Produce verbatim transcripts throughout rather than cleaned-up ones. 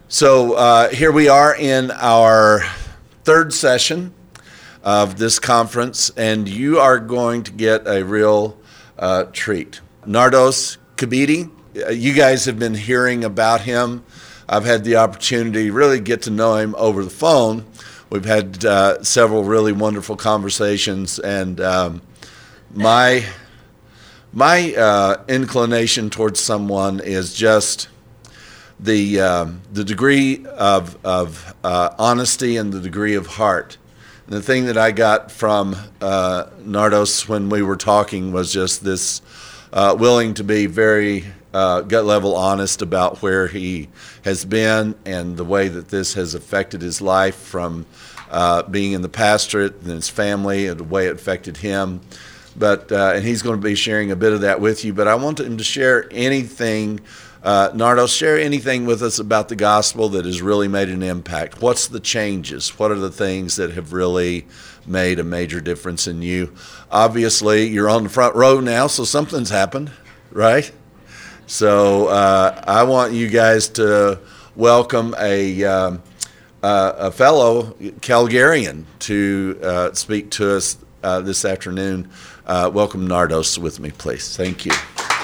So uh, here we are in our third session of this conference, and you are going to get a real uh, treat. Nardos Kibiti, uh, you guys have been hearing about him. I've had the opportunity to really get to know him over the phone. We've had uh, several really wonderful conversations, and um, my my uh, inclination towards someone is just the uh, the degree of of uh, honesty and the degree of heart. And the thing that I got from uh, Nardos when we were talking was just this uh, willing to be very uh, gut level honest about where he has been and the way that this has affected his life, from uh, being in the pastorate and his family and the way it affected him. But uh, and he's going to be sharing a bit of that with you. But I want him to share anything. Uh, Nardos, share anything with us about the gospel that has really made an impact. What's the changes? What are the things that have really made a major difference in you? Obviously, you're on the front row now, so something's happened, right? So uh, I want you guys to welcome a, um, uh, a fellow Calgarian to uh, speak to us uh, this afternoon. Uh, welcome Nardos with me, please. Thank you.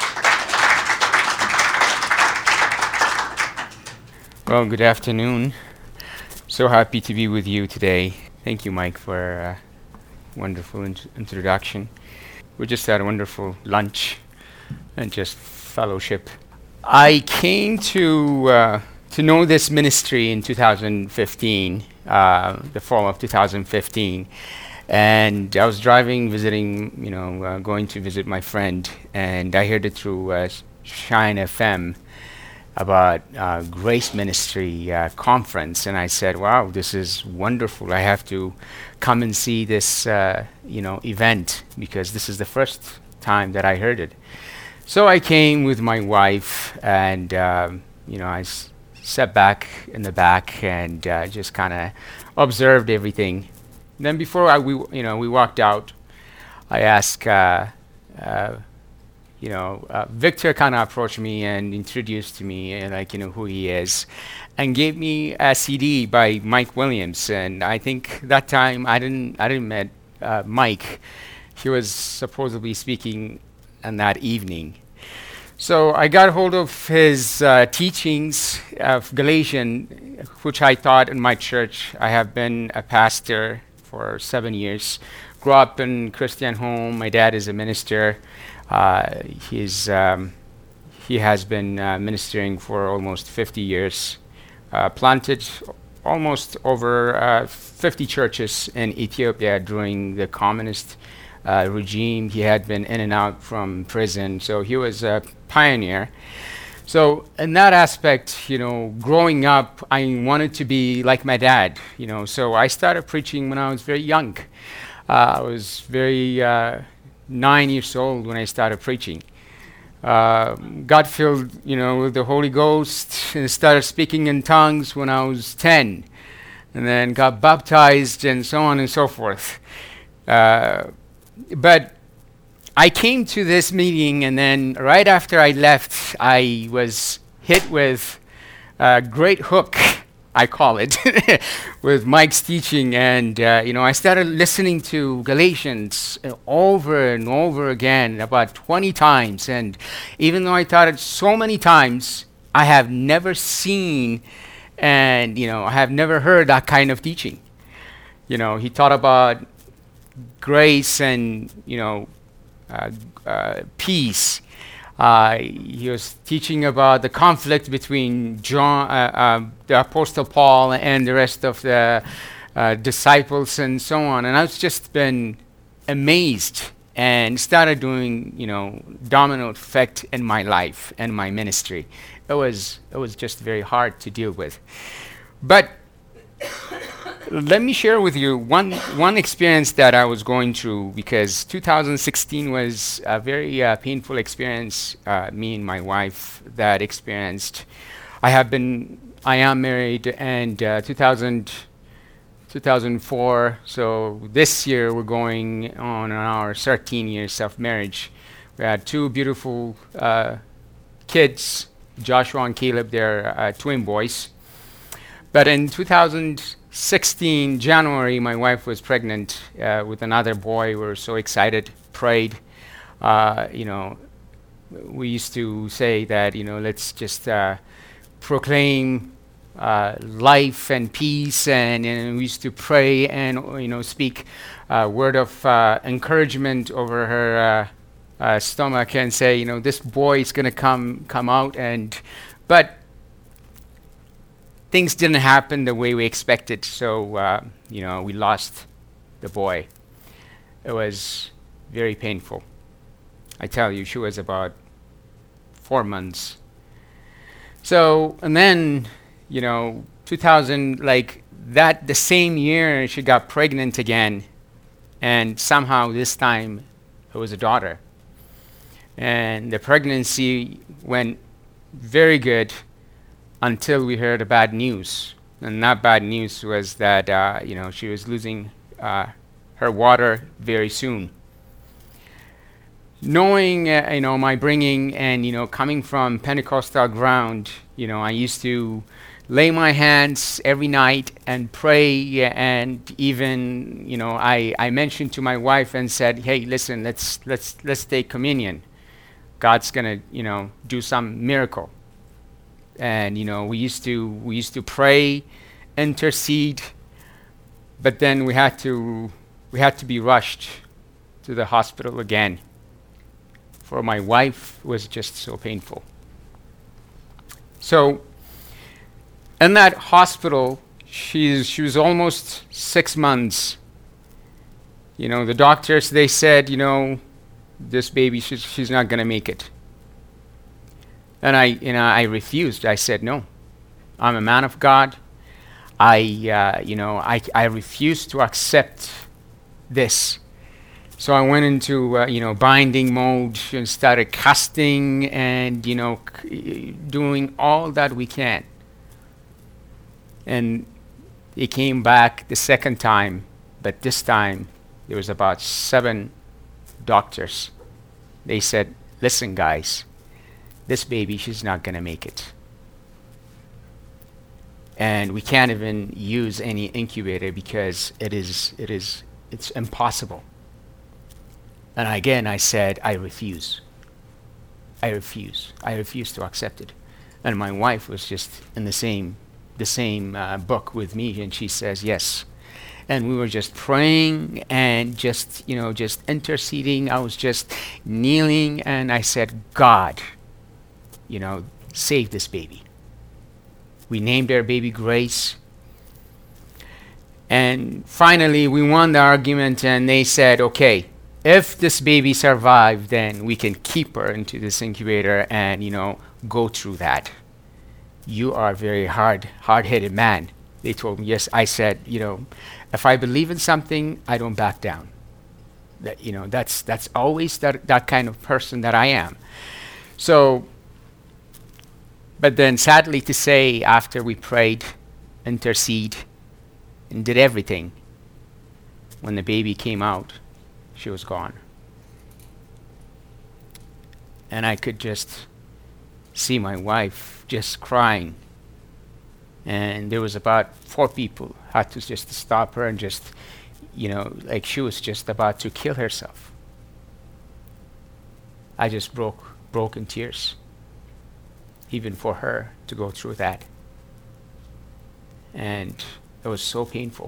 Well, good afternoon. So happy to be with you today. Thank you, Mike, for a wonderful in- introduction. We just had a wonderful lunch and just fellowship. I came to uh, to know this ministry in two thousand fifteen, uh, the fall of two thousand fifteen, and I was driving, visiting, you know, uh, going to visit my friend, and I heard it through uh, Shine F M. About uh, Grace Ministry uh, conference, and I said, "Wow, this is wonderful! I have to come and see this, uh, you know, event, because this is the first time that I heard it." So I came with my wife, and um, you know, I s- sat back in the back and uh, just kind of observed everything. Then before I, we, you know, we walked out, I asked. Uh, uh, You know, uh, Victor kind of approached me and introduced to me, uh, like, you know, who he is, and gave me a C D by Mike Williams. And I think that time I didn't, I didn't met uh, Mike. He was supposedly speaking on that evening. So I got hold of his uh, teachings of Galatians, which I taught in my church. I have been a pastor for seven years. Grew up in Christian home. My dad is a minister. Uh, he's um, he has been uh, ministering for almost fifty years, uh, planted almost over uh, fifty churches in Ethiopia during the communist uh, regime. He had been in and out from prison, so he was a pioneer. So in that aspect, you know, growing up, I wanted to be like my dad, you know, so I started preaching when I was very young. Uh, I was very uh, nine years old when I started preaching. Uh, got filled, you know, with the Holy Ghost and started speaking in tongues when I was ten, and then got baptized and so on and so forth. Uh, but I came to this meeting, and then right after I left, I was hit with a great hook, I call it, with Mike's teaching. And, uh, you know, I started listening to Galatians uh, over and over again, about twenty times. And even though I taught it so many times, I have never seen and, you know, I have never heard that kind of teaching. You know, he taught about grace and, you know, uh, uh, peace. Uh, he was teaching about the conflict between John, uh, uh, the Apostle Paul, and the rest of the uh, disciples, and so on. And I've just been amazed and started doing, you know, domino effect in my life and my ministry. It was it was just very hard to deal with. But let me share with you one one experience that I was going through, because two thousand sixteen was a very uh, painful experience. Uh, me and my wife that experienced. I have been, I am married, and uh, two thousand, two thousand four. So this year we're going on our thirteen years of marriage. We had two beautiful uh, kids, Joshua and Caleb. They're uh, twin boys. But in two thousand sixteen, January, my wife was pregnant uh, with another boy. We were so excited, prayed. Uh, you know, we used to say that, you know, let's just uh, proclaim uh, life and peace, and, and we used to pray and, you know, speak a word of uh, encouragement over her uh, uh, stomach and say, you know, this boy is going to come come out. And but things didn't happen the way we expected, so uh, you know, we lost the boy. It was very painful. I tell you, she was about four months. So, and then, you know, two thousand, like that, the same year, she got pregnant again, and somehow this time it was a daughter. And the pregnancy went very good until we heard the bad news. And that bad news was that, uh, you know, she was losing uh, her water very soon. Knowing, uh, you know, my bringing and, you know, coming from Pentecostal ground, you know, I used to lay my hands every night and pray, and even, you know, I, I mentioned to my wife and said, hey, listen, let's let's let's take communion. God's gonna, you know, do some miracle. And, you know, we used to we used to pray, intercede, but then we had to we had to be rushed to the hospital again. For my wife, it was just so painful. So, in that hospital, she's she was almost six months. You know, the doctors, they said, you know, this baby, she's she's not gonna make it. And I, you know, I refused. I said, no, I'm a man of God. I, uh, you know, I, I refuse to accept this. So I went into, uh, you know, binding mode and started casting and, you know, c- doing all that we can. And it came back the second time, but this time there was about seven doctors. They said, listen, guys, this baby, she's not going to make it. And we can't even use any incubator because it is, it is, it's impossible. And again, I said, I refuse. I refuse. I refuse to accept it. And my wife was just in the same, the same uh, book with me, and she says, yes. And we were just praying and just, you know, just interceding. I was just kneeling, and I said, God, you know, save this baby. We named our baby Grace. And finally, we won the argument, and they said, okay, if this baby survived, then we can keep her into this incubator and, you know, go through that. You are a very hard, hard-headed man. They told me, yes. I said, you know, if I believe in something, I don't back down. That, you know, that's that's always that, that kind of person that I am. So, but then sadly to say, after we prayed, intercede, and did everything, when the baby came out, she was gone. And I could just see my wife just crying. And there was about four people had to just stop her and just, you know, like she was just about to kill herself. I just broke, broke in tears, even for her to go through that. And it was so painful.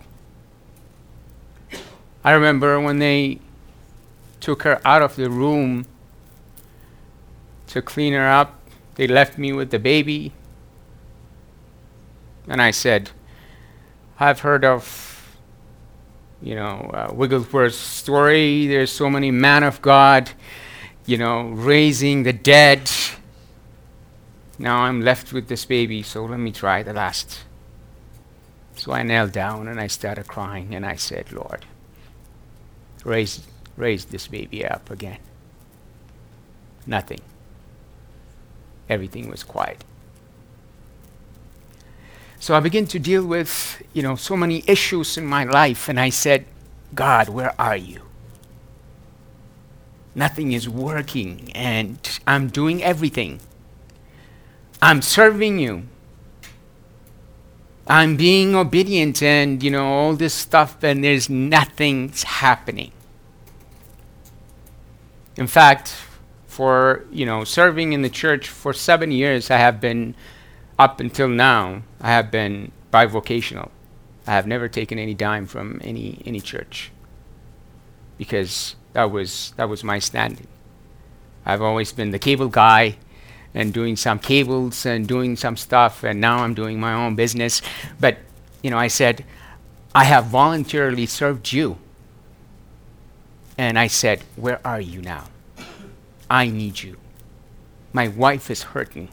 I remember when they took her out of the room to clean her up, they left me with the baby. And I said, I've heard of, you know, uh, Wigglesworth's story. There's so many men of God, you know, raising the dead. Now I'm left with this baby, so let me try the last. So I knelt down and I started crying and I said, Lord, raise, raise this baby up again. Nothing. Everything was quiet. So I began to deal with, you know, so many issues in my life, and I said, God, where are you? Nothing is working, and I'm doing everything. I'm serving you. I'm being obedient and, you know, all this stuff, and there's nothing happening. In fact, for, you know, serving in the church for seven years, I have been, up until now, I have been bivocational. I have never taken any dime from any any church, because that was that was my standing. I've always been the cable guy and doing some cables and doing some stuff, and now I'm doing my own business. But, you know, I said, I have voluntarily served you. And I said, where are you now? I need you. My wife is hurting.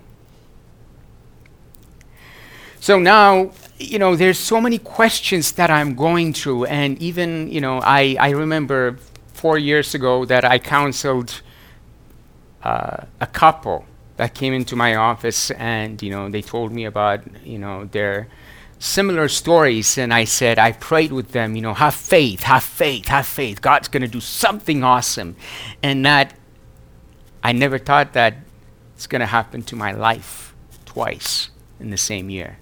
So now, you know, there's so many questions that I'm going through. And even, you know, I, I remember four years ago that I counseled uh, a couple that came into my office, and, you know, they told me about, you know, their similar stories. And I said, I prayed with them, you know, have faith, have faith, have faith. God's going to do something awesome. And that, I never thought that it's going to happen to my life twice in the same year.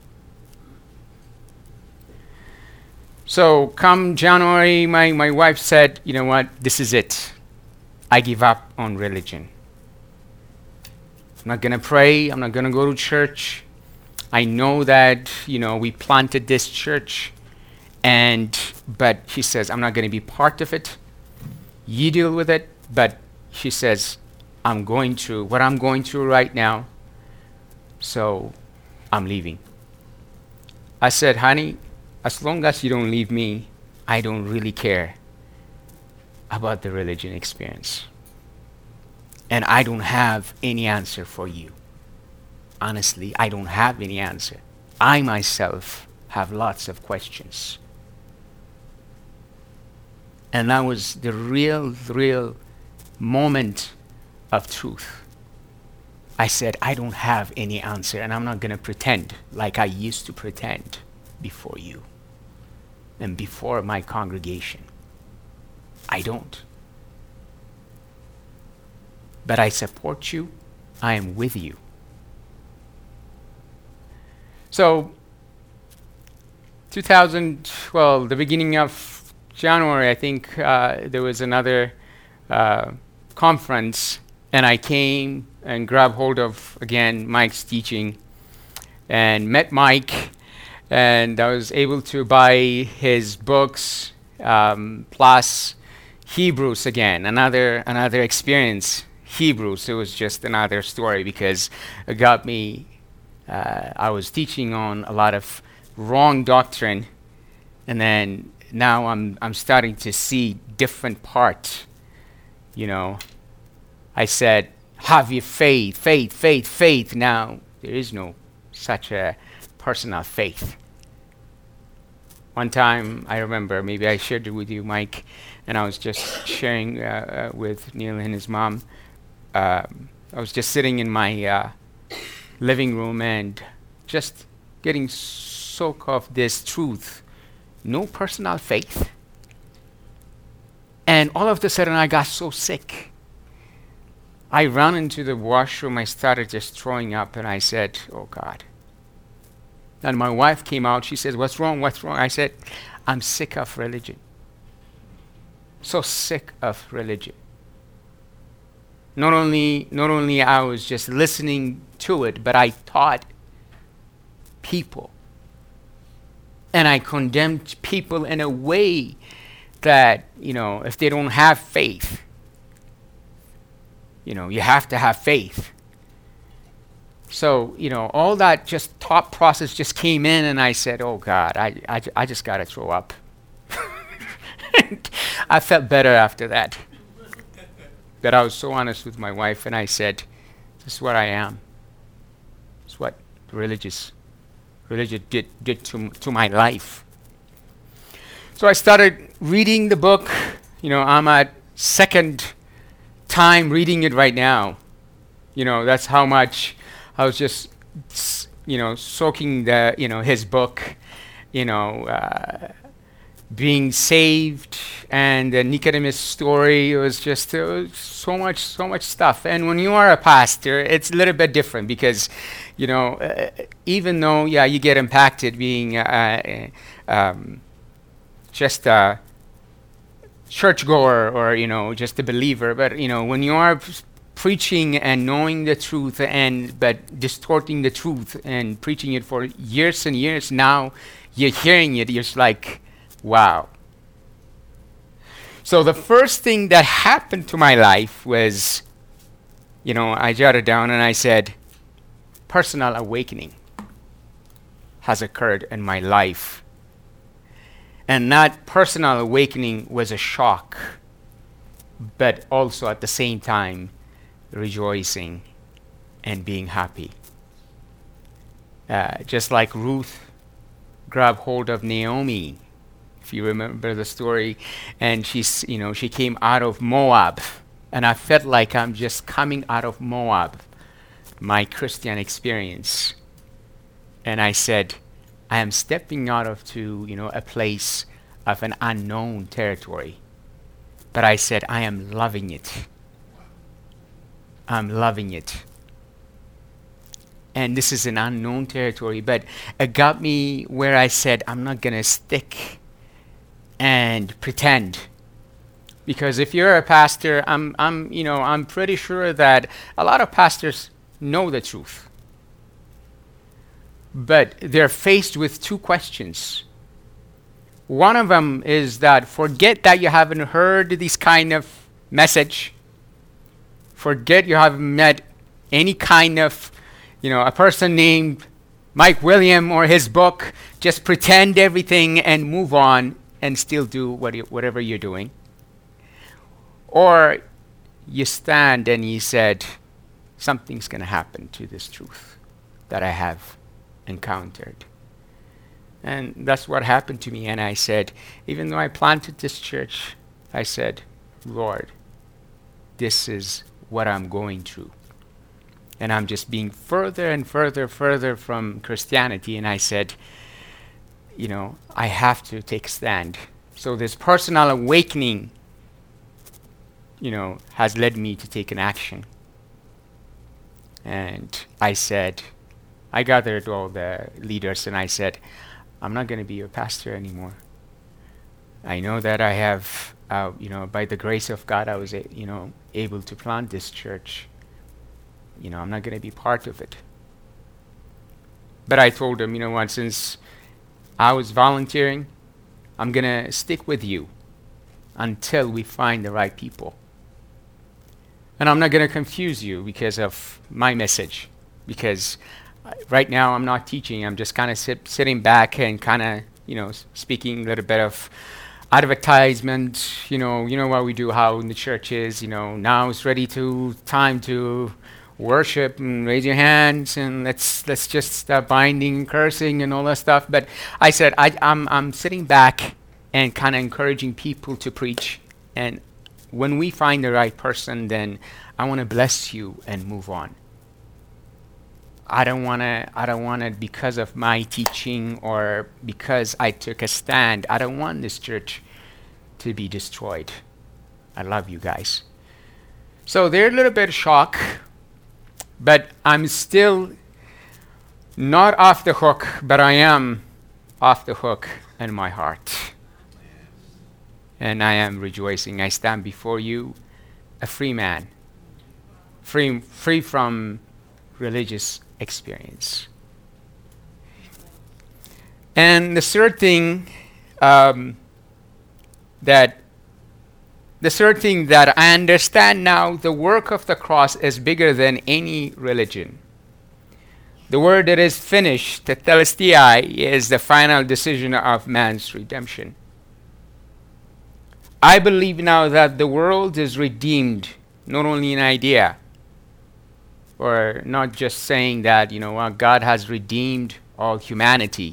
So come January, my, my wife said, you know what, this is it. I give up on religion. I'm not going to pray. I'm not going to go to church. I know that, you know, we planted this church, and, but she says, I'm not going to be part of it. You deal with it. But she says, I'm going through what I'm going through right now, so I'm leaving. I said, honey, as long as you don't leave me, I don't really care about the religion experience. And I don't have any answer for you. Honestly, I don't have any answer. I myself have lots of questions. And that was the real, real moment of truth. I said, I don't have any answer, and I'm not going to pretend like I used to pretend before you and before my congregation. I don't. But I support you. I am with you. So, two thousand twelve, the beginning of January, I think uh, there was another uh, conference, and I came and grabbed hold of, again, Mike's teaching, and met Mike, and I was able to buy his books, um, plus Hebrews again, another another experience. Hebrews, it was just another story, because it got me, uh, I was teaching on a lot of wrong doctrine, and then now I'm I'm starting to see different parts. You know, I said, have your faith, faith, faith, faith. Now, there is no such a personal faith. One time, I remember, maybe I shared it with you, Mike, and I was just sharing uh, uh, with Neil and his mom. Uh, I was just sitting in my uh, living room and just getting soaked of this truth. No personal faith. And all of a sudden, I got so sick. I ran into the washroom. I started just throwing up, and I said, oh, God. And my wife came out. She says, what's wrong? What's wrong? I said, I'm sick of religion. So sick of religion. Not only, not only I was just listening to it, but I taught people. And I condemned people in a way that, you know, if they don't have faith, you know, you have to have faith. So, you know, all that just thought process just came in, and I said, oh, God, I, I, I just got to throw up. I felt better after that. That I was so honest with my wife, and I said, this is what I am. It's what religious religion did, did to, to my life. So I started reading the book. You know, I'm at second time reading it right now. You know, that's how much I was just, you know, soaking the, you know, his book, you know, uh, being saved, and the Nicodemus story. It was just uh, so much, so much stuff. And when you are a pastor, it's a little bit different because, you know, uh, even though, yeah, you get impacted being uh, uh, um, just a churchgoer or, you know, just a believer, but, you know, when you are p- preaching and knowing the truth and but distorting the truth and preaching it for years and years, now you're hearing it, you're just like, wow. So the first thing that happened to my life was, you know, I jotted down and I said, personal awakening has occurred in my life. And that personal awakening was a shock, but also at the same time, rejoicing and being happy. Uh, just like Ruth grabbed hold of Naomi, if you remember the story, and she's, you know, she came out of Moab, and I felt like I'm just coming out of Moab, my Christian experience. And I said, I am stepping out of to, you know, a place of an unknown territory. But I said, I am loving it. I'm loving it. And this is an unknown territory, but it got me where I said, I'm not going to stick and pretend. Because if you're a pastor, I'm, I'm, you know, I'm pretty sure that a lot of pastors know the truth. But they're faced with two questions. One of them is that forget that you haven't heard this kind of message. Forget you haven't met any kind of, you know, a person named Mike William or his book. Just pretend everything and move on and still do what you, whatever you're doing. Or you stand and you said, something's going to happen to this truth that I have encountered. And that's what happened to me. And I said, even though I planted this church, I said, Lord, this is what I'm going through. And I'm just being further and further, further from Christianity. And I said, you know, I have to take a stand. So this personal awakening, you know, has led me to take an action. And I said, I gathered all the leaders and I said, I'm not going to be your pastor anymore. I know that I have, uh, you know, by the grace of God, I was, a, you know, able to plant this church. You know, I'm not going to be part of it. But I told him, you know what, since I was volunteering, I'm going to stick with you until we find the right people. And I'm not going to confuse you because of my message. Because uh, right now I'm not teaching. I'm just kind of sit, sitting back and kind of, you know, s- speaking a little bit of advertisement. You know, you know what we do, how in the church is, you know, now it's ready to, time to worship and raise your hands and let's let's just start binding and cursing and all that stuff. But I said I, I'm I'm sitting back and kind of encouraging people to preach. And when we find the right person, then I want to bless you and move on. I don't want to. I don't want to because of my teaching or because I took a stand. I don't want this church to be destroyed. I love you guys. So they're a little bit shocked. But I'm still not off the hook, but I am off the hook in my heart. And I am rejoicing. I stand before you a free man, free, free from religious experience. And the third thing um, that The third thing that I understand now, the work of the cross is bigger than any religion. The word that is finished, tetelestai, is the final decision of man's redemption. I believe now that the world is redeemed, not only in idea, or not just saying that, you know, uh, God has redeemed all humanity.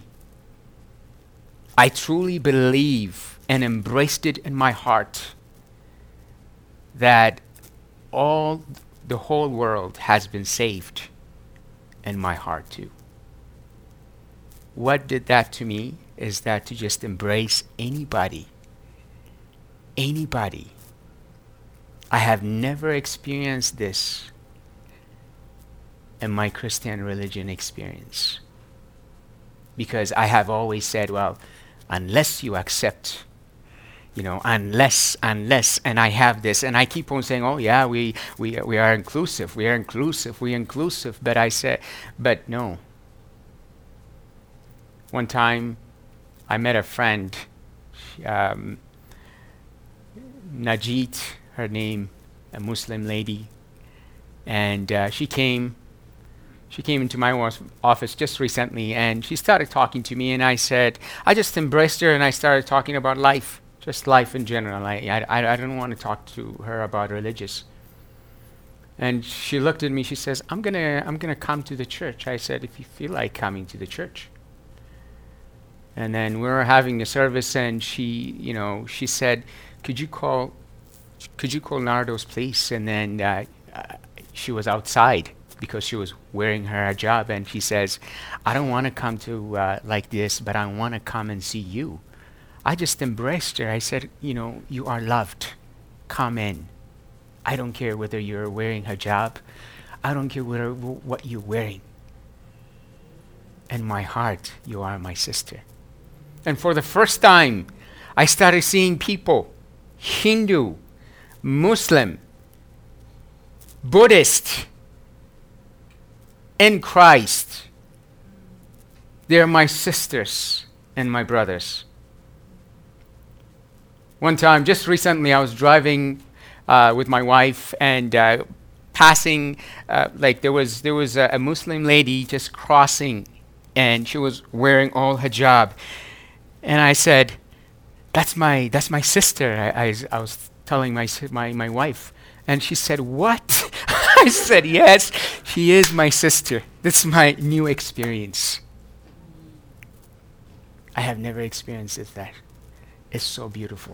I truly believe and embraced it in my heart that all, the whole world has been saved in my heart too. What did that to me? is that to just embrace anybody. Anybody. I have never experienced this in my Christian religion experience. Because I have always said, well, unless you accept, you know, unless, unless, and I have this, and I keep on saying, oh yeah, we, we, we are inclusive, we are inclusive, we are inclusive, but I said, but no. One time, I met a friend, um, Najit, her name, a Muslim lady, and uh, she came, she came into my wa- office just recently, and she started talking to me, and I said, I just embraced her, and I started talking about life. Just life in general. I, I, I don't want to talk to her about religious. And she looked at me. She says, "I'm gonna, I'm gonna come to the church." I said, "If you feel like coming to the church." And then we were having the service, and she, you know, she said, "Could you call, could you call Nardos, please?" And then uh, uh, she was outside because she was wearing her hijab, and she says, "I don't want to come to uh, like this, but I want to come and see you." I just embraced her. I said, you know, you are loved. Come in. I don't care whether you're wearing hijab. I don't care whether, w- what you're wearing. In my heart, you are my sister. And for the first time, I started seeing people, Hindu, Muslim, Buddhist, in Christ. They're my sisters and my brothers. One time, just recently, I was driving uh, with my wife and uh, passing, uh, like there was there was a, a Muslim lady just crossing, and she was wearing all hijab, and I said, "That's my that's my sister." I, I, I was telling my my my wife, and she said, "What?" I said, "Yes, she is my sister. That's my new experience. I have never experienced it that. It's so beautiful.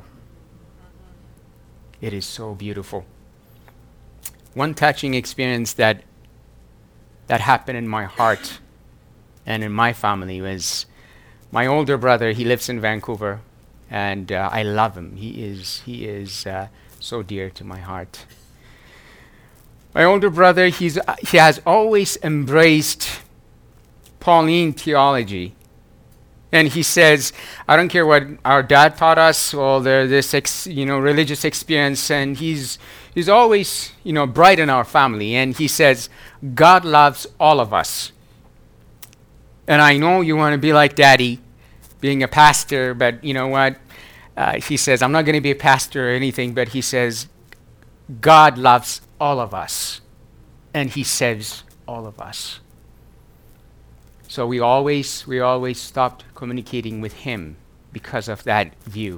It is so beautiful." One touching experience that that happened in my heart and in my family was my older brother. He lives in Vancouver, and uh, I love him. He is he is uh, so dear to my heart. My older brother, he's uh, he has always embraced Pauline theology. And he says, I don't care what our dad taught us or the, this ex, you know, religious experience. And he's he's always, you know, bright in our family. And he says, God loves all of us. And I know you want to be like Daddy, being a pastor, but you know what? Uh, he says, I'm not going to be a pastor or anything, but he says, God loves all of us. And he saves all of us. So we always we always stopped communicating with him because of that view.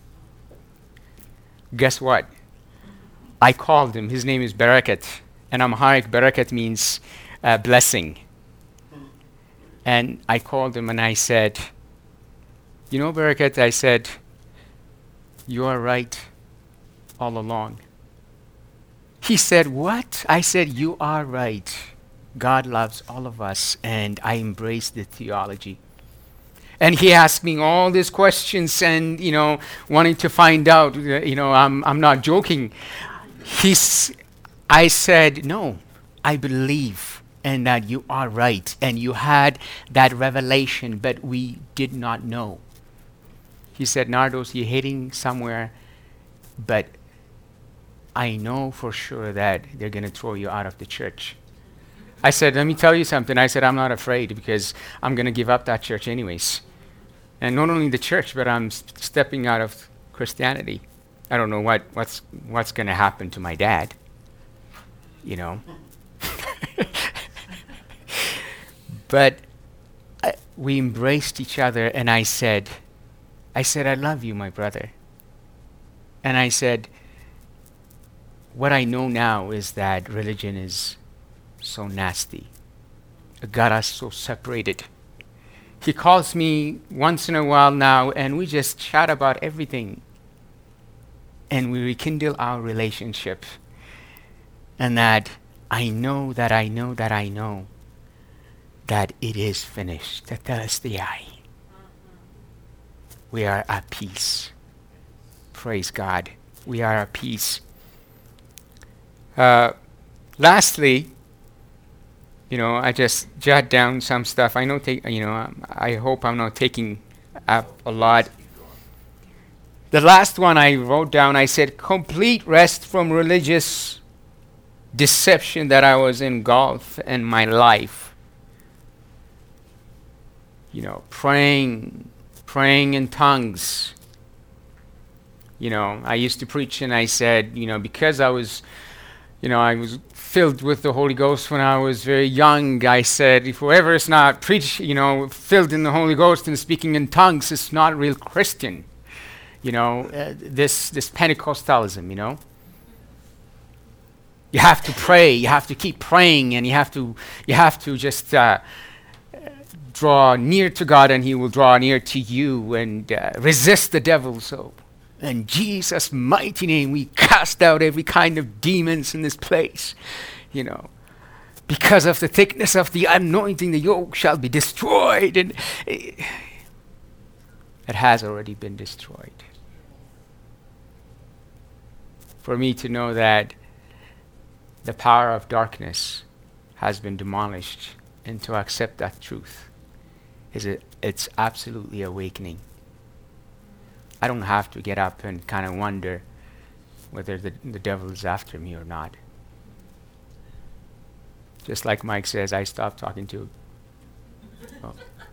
Guess what? I called him. His name is Barakat. And Amharic, Barakat means uh, blessing. And I called him and I said, you know, Barakat, I said, you are right all along. He said, what? I said, you are right. God loves all of us, and I embrace the theology. And he asked me all these questions and, you know, wanting to find out, uh, you know, I'm, I'm not joking. He's, I said, no, I believe and that you are right, and you had that revelation, but we did not know. He said, Nardos, you're heading somewhere, but I know for sure that they're going to throw you out of the church. I said, let me tell you something. I said, I'm not afraid because I'm going to give up that church anyways. And not only the church, but I'm st- stepping out of Christianity. I don't know what, what's what's going to happen to my dad, you know. But I, we embraced each other, and I said, I said, I love you, my brother. And I said, what I know now is that religion is so nasty. It got us so separated. He calls me once in a while now, and we just chat about everything. And we rekindle our relationship. And that I know that I know that I know that it is finished. Tetelestai. we are at peace. Praise God. We are at peace. Uh, lastly, you know, I just jot down some stuff. I know, take, you know, um, I hope I'm not taking up a lot. The last one I wrote down, I said, complete rest from religious deception that I was engulfed in my life. You know, praying, praying in tongues. You know, I used to preach and I said, you know, because I was, you know, I was filled with the Holy Ghost when I was very young, I said, if whoever is not preach, you know, filled in the Holy Ghost and speaking in tongues is not a real Christian. You know, uh, this this Pentecostalism, you know. You have to pray, you have to keep praying, and you have to you have to just uh, draw near to God, and He will draw near to you, and uh, resist the devil. So, in Jesus' mighty name, we cast out every kind of demons in this place, you know. Because of the thickness of the anointing, the yoke shall be destroyed, and it, it has already been destroyed. For me to know that the power of darkness has been demolished, and to accept that truth is it, it's absolutely awakening. I don't have to get up and kind of wonder whether the, the devil is after me or not. Just like Mike says, I stopped talking to oh.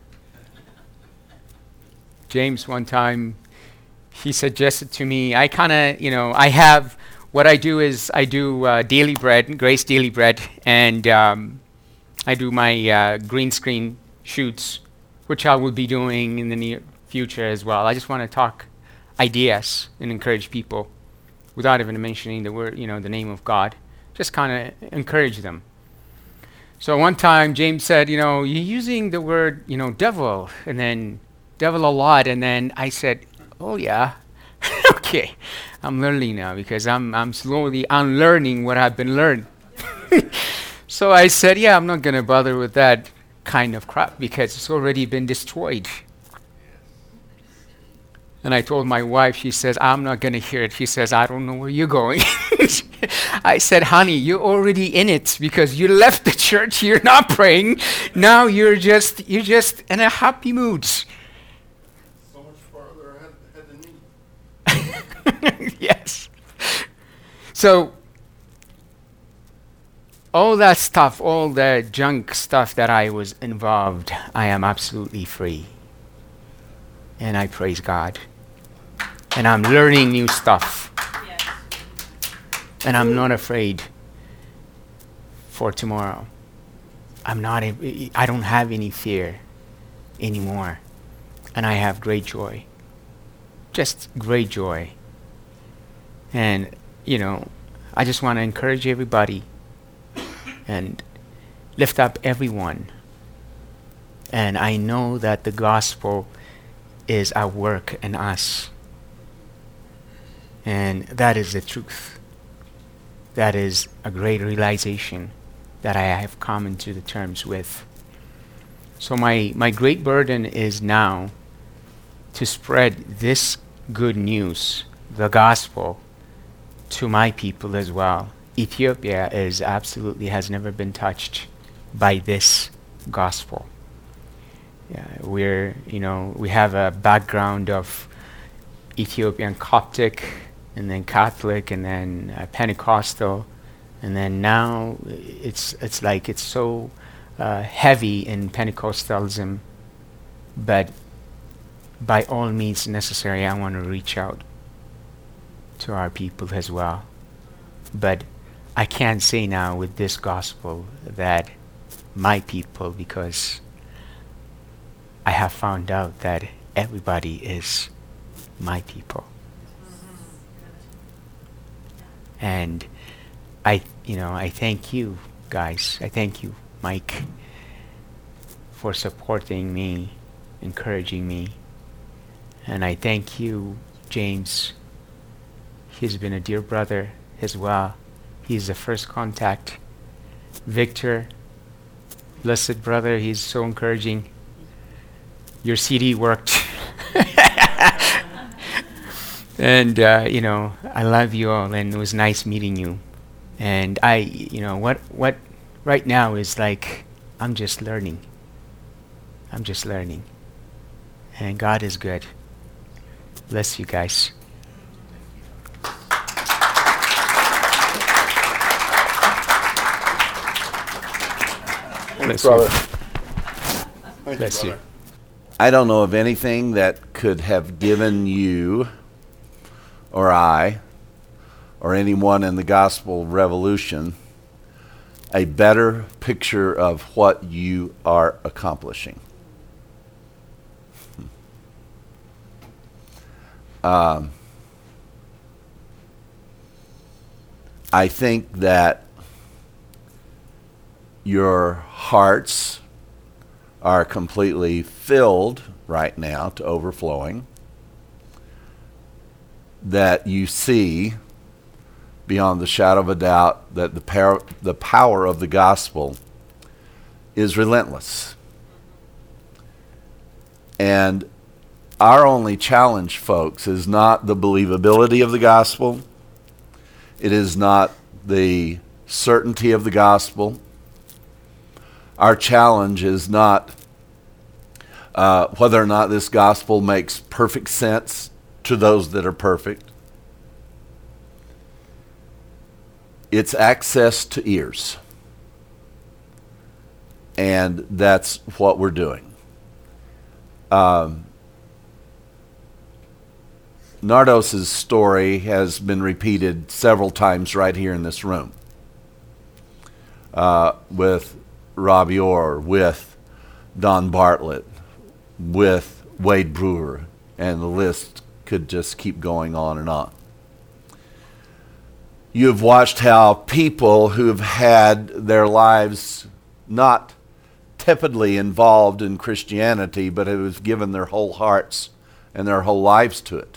James one time, he suggested to me, I kind of, you know, I have, what I do is I do uh, Daily Bread, Grace Daily Bread, and um, I do my uh, green screen shoots, which I will be doing in the near future as well. I just want to talk ideas and encourage people without even mentioning the word, you know, the name of God. Just kind of encourage them. So one time James said, you know, you're using the word, you know, devil, and then devil a lot, and then I said, oh yeah, okay, I'm learning now because I'm I'm slowly unlearning what I've been learned. So I said, yeah, I'm not going to bother with that kind of crap because it's already been destroyed. And I told my wife, she says, I'm not going to hear it. She says, I don't know where you're going. I said, honey, you're already in it because you left the church. You're not praying. Now you're just you're just in a happy mood. So much farther ahead, ahead than me. Yes. So all that stuff, all the junk stuff that I was involved, I am absolutely free. And I praise God. And I'm learning new stuff. Yes. And I'm not afraid for tomorrow. I'm not, a, I don't have any fear anymore. And I have great joy. Just great joy. And, you know, I just want to encourage everybody and lift up everyone. And I know that the gospel is at work in us. And that is the truth. That is a great realization that I have come into the terms with. So my, my great burden is now to spread this good news, the gospel, to my people as well. Ethiopia is absolutely has never been touched by this gospel. Yeah, we're, you know, we have a background of Ethiopian Coptic, and then Catholic, and then uh, Pentecostal, and then now it's it's like it's so uh, heavy in Pentecostalism, but by all means necessary, I want to reach out to our people as well. But I can't say now with this gospel that my people, because I have found out that everybody is my people. And I, you know, I thank you guys. I thank you, Mike, for supporting me, encouraging me. And I thank you, James. He's been a dear brother as well. He's the first contact. Victor, blessed brother, he's so encouraging. Your C D worked. And, uh, you know, I love you all, and it was nice meeting you. And I, you know, what, what right now is like, I'm just learning. I'm just learning. And God is good. Bless you guys. Thanks, Bless you. brother. Thank Bless you, you. brother. I don't know of anything that could have given you or I or anyone in the gospel revolution a better picture of what you are accomplishing. Um, I think that your hearts are completely filled right now to overflowing, that you see beyond the shadow of a doubt that the power, the power of the gospel is relentless. And our only challenge, folks, is not the believability of the gospel. It is not the certainty of the gospel. Our challenge is not uh, whether or not this gospel makes perfect sense to those that are perfect. It's access to ears. And that's what we're doing. Um, Nardos's story has been repeated several times right here in this room. Uh, with Robbie Orr, with Don Bartlett, with Wade Brewer, and the list could just keep going on and on. You've watched how people who've had their lives not tepidly involved in Christianity, but who've given their whole hearts and their whole lives to it.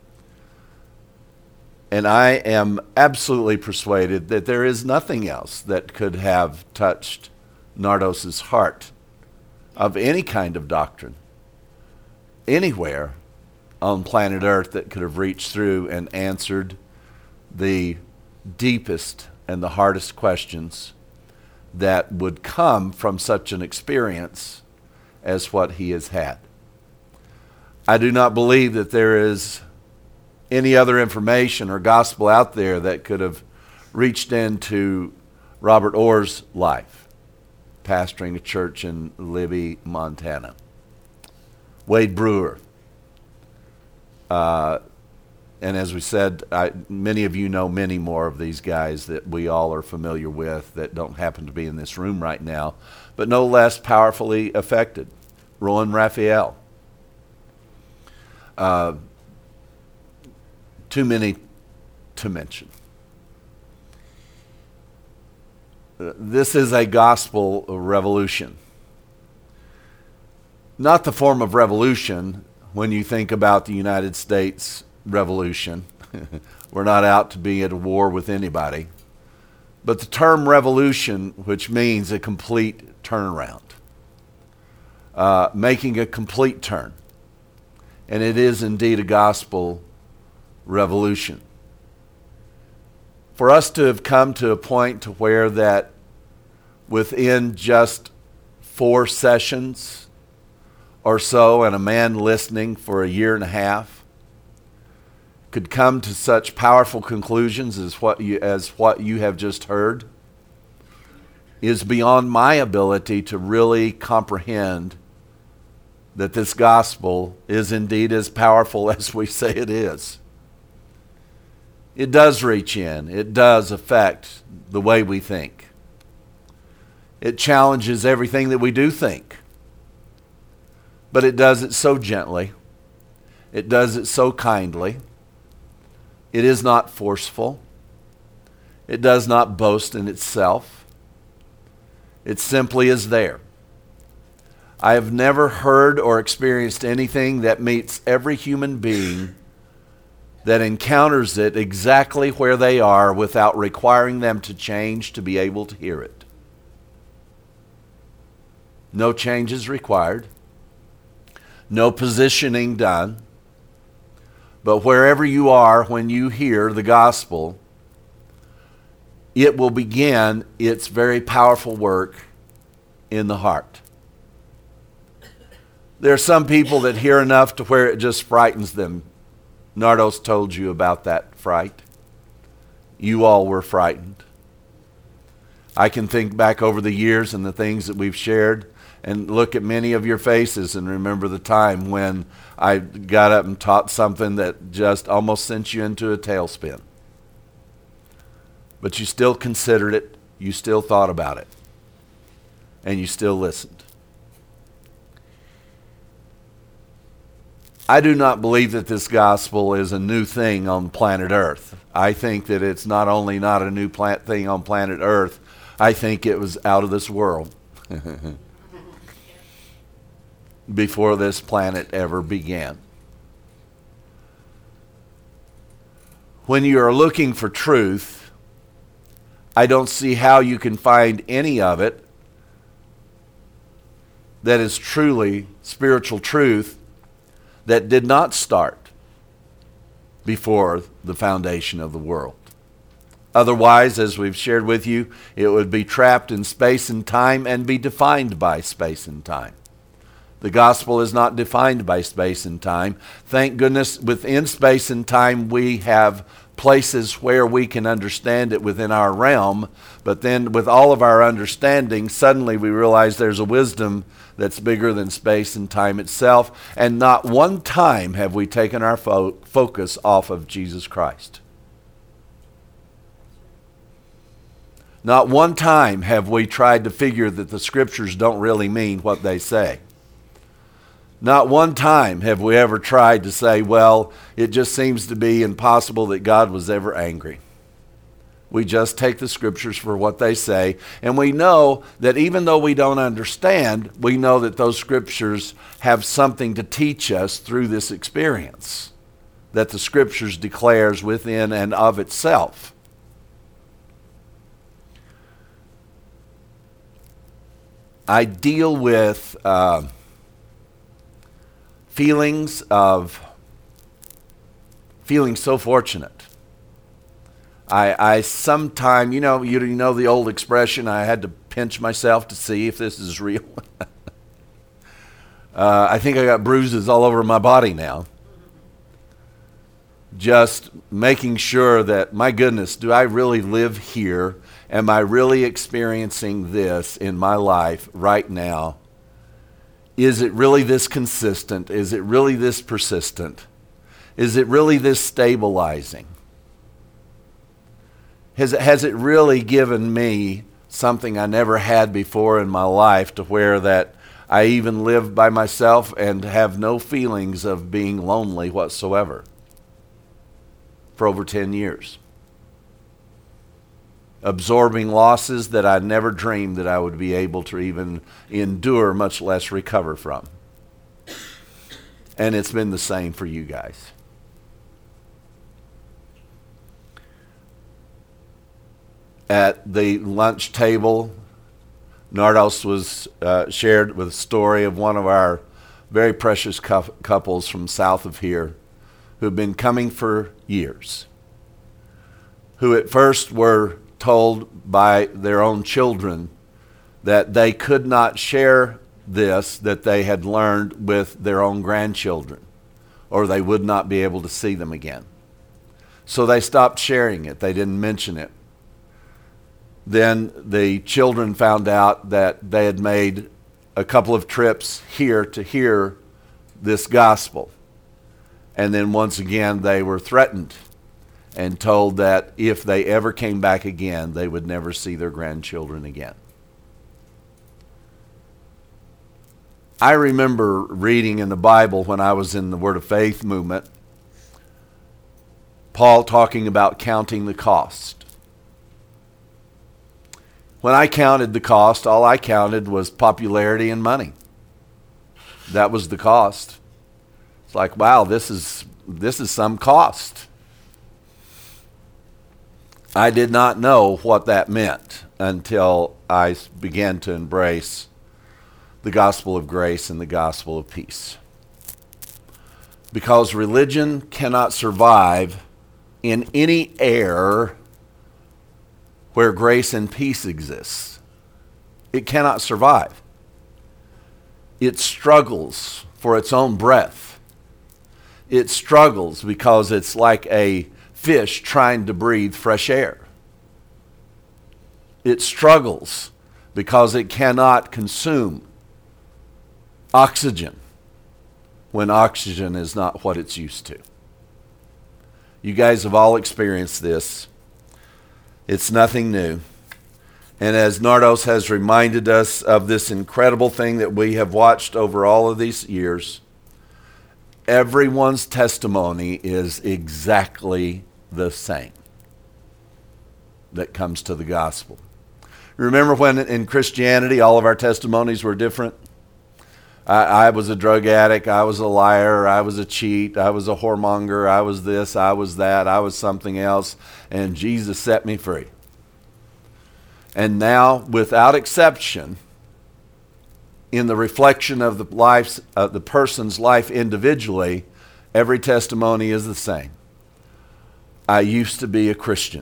And I am absolutely persuaded that there is nothing else that could have touched Nardos's heart of any kind of doctrine anywhere on planet Earth that could have reached through and answered the deepest and the hardest questions that would come from such an experience as what he has had. I do not believe that there is any other information or gospel out there that could have reached into Robert Orr's life, pastoring a church in Libby, Montana. Wade Brewer. Uh, and as we said, I, many of you know many more of these guys that we all are familiar with that don't happen to be in this room right now, but no less powerfully affected. Rowan Raphael. Uh, too many to mention. Uh, this is a gospel revolution. Not the form of revolution when you think about the United States Revolution. We're not out to be at a war with anybody. But the term revolution, which means a complete turnaround, uh, making a complete turn. And it is indeed a gospel revolution. For us to have come to a point to where that within just four sessions or so, and a man listening for a year and a half, could come to such powerful conclusions as what you as what you have just heard, is beyond my ability to really comprehend that this gospel is indeed as powerful as we say it is. It does reach in. It does affect the way we think. It challenges everything that we do think. But it does it so gently. It does it so kindly. It is not forceful. It does not boast in itself. It simply is there. I have never heard or experienced anything that meets every human being that encounters it exactly where they are without requiring them to change to be able to hear it. No change is required. No positioning done. But wherever you are when you hear the gospel, it will begin its very powerful work in the heart. There are some people that hear enough to where it just frightens them. Nardos told you about that fright. You all were frightened. I can think back over the years and the things that we've shared and look at many of your faces and remember the time when I got up and taught something that just almost sent you into a tailspin. But you still considered it, you still thought about it, and you still listened. I do not believe that this gospel is a new thing on planet Earth. I think that it's not only not a new plant thing on planet Earth, I think it was out of this world before this planet ever began. When you are looking for truth, I don't see how you can find any of it that is truly spiritual truth that did not start before the foundation of the world. Otherwise, as we've shared with you, it would be trapped in space and time and be defined by space and time. The gospel is not defined by space and time. Thank goodness within space and time we have places where we can understand it within our realm, but then with all of our understanding, suddenly we realize there's a wisdom that's bigger than space and time itself, and not one time have we taken our fo- focus off of Jesus Christ. Not one time have we tried to figure that the scriptures don't really mean what they say. Not one time have we ever tried to say, well, it just seems to be impossible that God was ever angry. We just take the scriptures for what they say, and we know that even though we don't understand, we know that those scriptures have something to teach us through this experience that the scriptures declares within and of itself. I deal with uh, feelings of feeling so fortunate. I, I sometime, you know, you know the old expression, I had to pinch myself to see if this is real. uh, I think I got bruises all over my body now. Just making sure that, my goodness, do I really live here? Am I really experiencing this in my life right now? Is it really this consistent? Is it really this persistent? Is it really this stabilizing? Has it, has it really given me something I never had before in my life to where that I even live by myself and have no feelings of being lonely whatsoever for over ten years? Absorbing losses that I never dreamed that I would be able to even endure, much less recover from. And it's been the same for you guys. At the lunch table, Nardos was uh, shared with a story of one of our very precious cu- couples from south of here who have been coming for years, who at first were told by their own children that they could not share this that they had learned with their own grandchildren, or they would not be able to see them again. So they stopped sharing it. They didn't mention it. Then the children found out that they had made a couple of trips here to hear this gospel. And then once again they were threatened and told that if they ever came back again, they would never see their grandchildren again. I remember reading in the Bible when I was in the Word of Faith movement, Paul talking about counting the cost. When I counted the cost, all I counted was popularity and money. That was the cost. It's like, wow, this is this is some cost. I did not know what that meant until I began to embrace the gospel of grace and the gospel of peace. because religion cannot survive in any air where grace and peace exists. It cannot survive. It struggles for its own breath. It struggles because it's like a fish trying to breathe fresh air. It struggles because it cannot consume oxygen when oxygen is not what it's used to. You guys have all experienced this. It's nothing new. And as Nardos has reminded us of this incredible thing that we have watched over all of these years, everyone's testimony is exactly the same that comes to the gospel. Remember when in Christianity all of our testimonies were different? I, I was a drug addict, I was a liar, I was a cheat, I was a whoremonger, I was this, I was that, I was something else, and Jesus set me free. And now, without exception, in the reflection of the life, uh, the person's life individually, every testimony is the same. I used to be a Christian,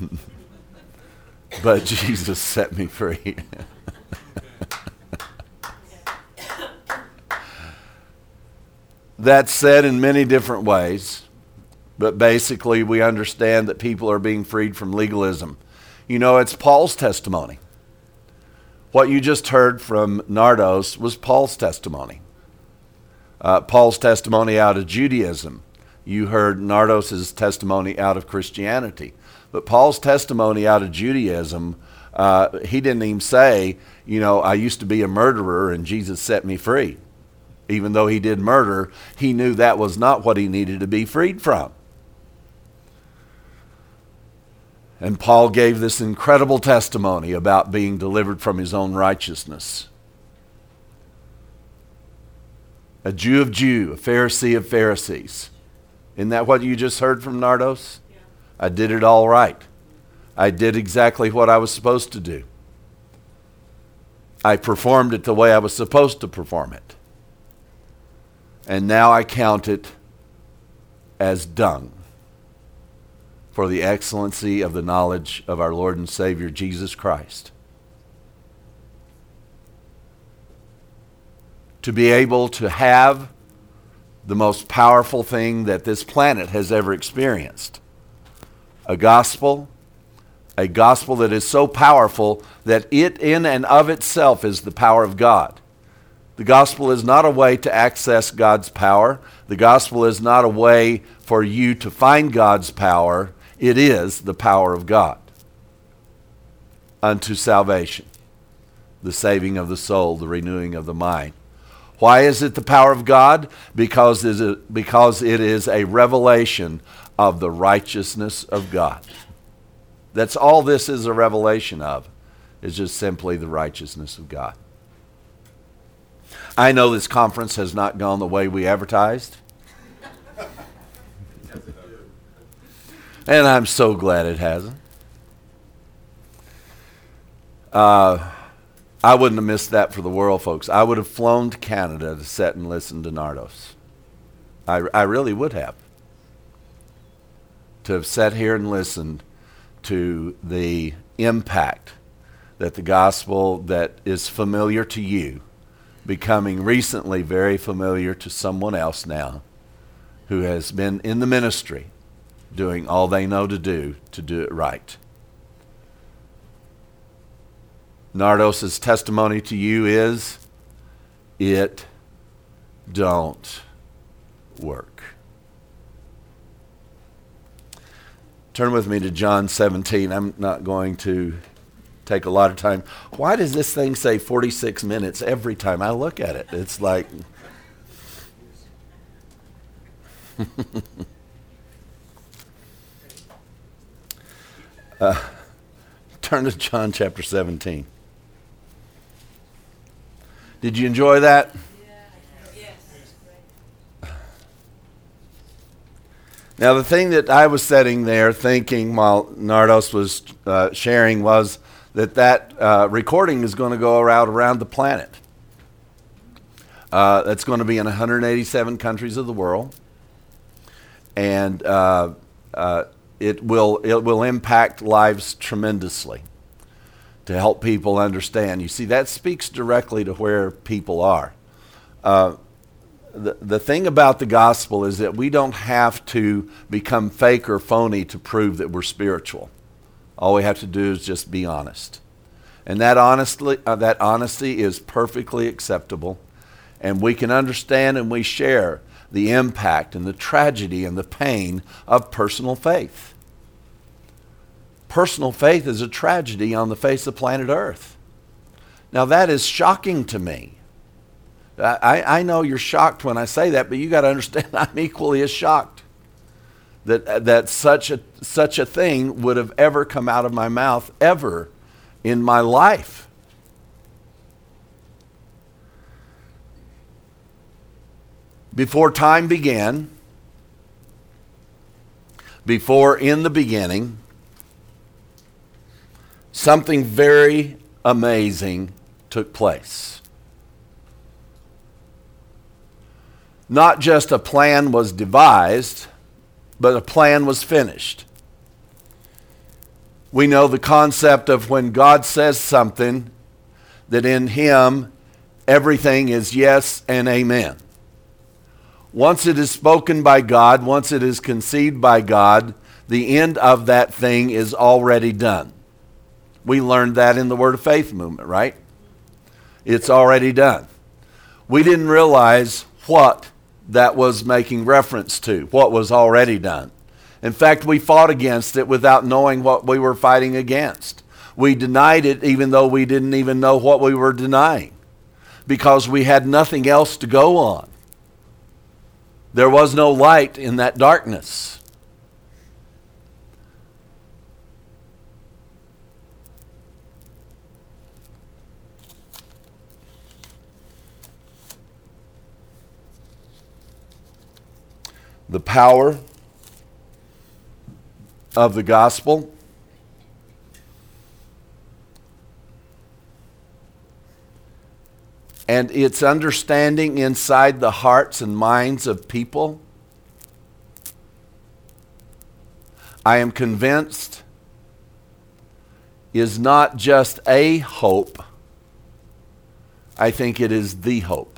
but Jesus set me free. That's said in many different ways, but basically we understand that people are being freed from legalism. You know, it's Paul's testimony. What you just heard from Nardos was Paul's testimony. Uh, Paul's testimony out of Judaism. You heard Nardos' testimony out of Christianity. But Paul's testimony out of Judaism, uh, he didn't even say, you know, I used to be a murderer and Jesus set me free. Even though he did murder, he knew that was not what he needed to be freed from. And Paul gave this incredible testimony about being delivered from his own righteousness. A Jew of Jew, a Pharisee of Pharisees. Isn't that what you just heard from Nardos? Yeah. I did it all right. I did exactly what I was supposed to do. I performed it the way I was supposed to perform it. And now I count it as dung for the excellency of the knowledge of our Lord and Savior, Jesus Christ. To be able to have the most powerful thing that this planet has ever experienced. A gospel, a gospel that is so powerful that it in and of itself is the power of God. The gospel is not a way to access God's power. The gospel is not a way for you to find God's power. It is the power of God unto salvation, the saving of the soul, the renewing of the mind. Why is it the power of God? Because it is, because it is a revelation of the righteousness of God. That's all this is a revelation of, is just simply the righteousness of God. I know this conference has not gone the way we advertised. And I'm so glad it hasn't. Uh, I wouldn't have missed that for the world, folks. I would have flown to Canada to sit and listen to Nardos. I, I really would have. To have sat here and listened to the impact that the gospel that is familiar to you, becoming recently very familiar to someone else now who has been in the ministry doing all they know to do to do it right. Nardos' testimony to you is, it don't work. Turn with me to John seventeen. I'm not going to take a lot of time. Why does this thing say forty-six minutes every time I look at it? It's like... uh, turn to John chapter seventeen. Did you enjoy that? Now, the thing that I was sitting there thinking while Nardos was uh, sharing was that that uh, recording is going to go around around the planet. Uh, that's going to be in one hundred eighty-seven countries of the world. and uh, uh, it will it will impact lives tremendously to help people understand. You see, that speaks directly to where people are. Uh, the, the thing about the gospel is that we don't have to become fake or phony to prove that we're spiritual. All we have to do is just be honest. And that honestly, uh, that honesty is perfectly acceptable. And we can understand and we share the impact and the tragedy and the pain of personal faith. Personal faith is a tragedy on the face of planet Earth. Now that is shocking to me. I, I know you're shocked when I say that, but you got to understand I'm equally as shocked that that such a such a thing would have ever come out of my mouth ever in my life. Before time began, before in the beginning, something very amazing took place. Not just a plan was devised, but a plan was finished. We know the concept of when God says something, that in Him everything is yes and amen. Once it is spoken by God, once it is conceived by God, the end of that thing is already done. We learned that in the Word of Faith movement, right? It's already done. We didn't realize what that was making reference to, what was already done. In fact, we fought against it without knowing what we were fighting against. We denied it even though we didn't even know what we were denying, because we had nothing else to go on. There was no light in that darkness. The power of the gospel and its understanding inside the hearts and minds of people, I am convinced, is not just a hope. I think it is the hope.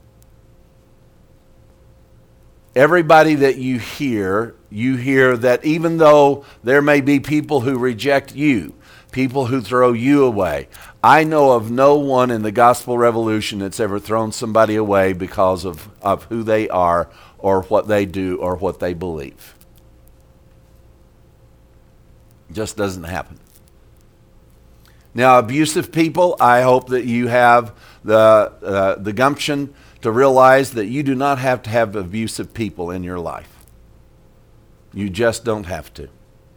Everybody that you hear, you hear that even though there may be people who reject you, people who throw you away, I know of no one in the gospel revolution that's ever thrown somebody away because of, of who they are or what they do or what they believe. It just doesn't happen. Now, abusive people, I hope that you have the uh, the gumption to realize that you do not have to have abusive people in your life. You just don't have to.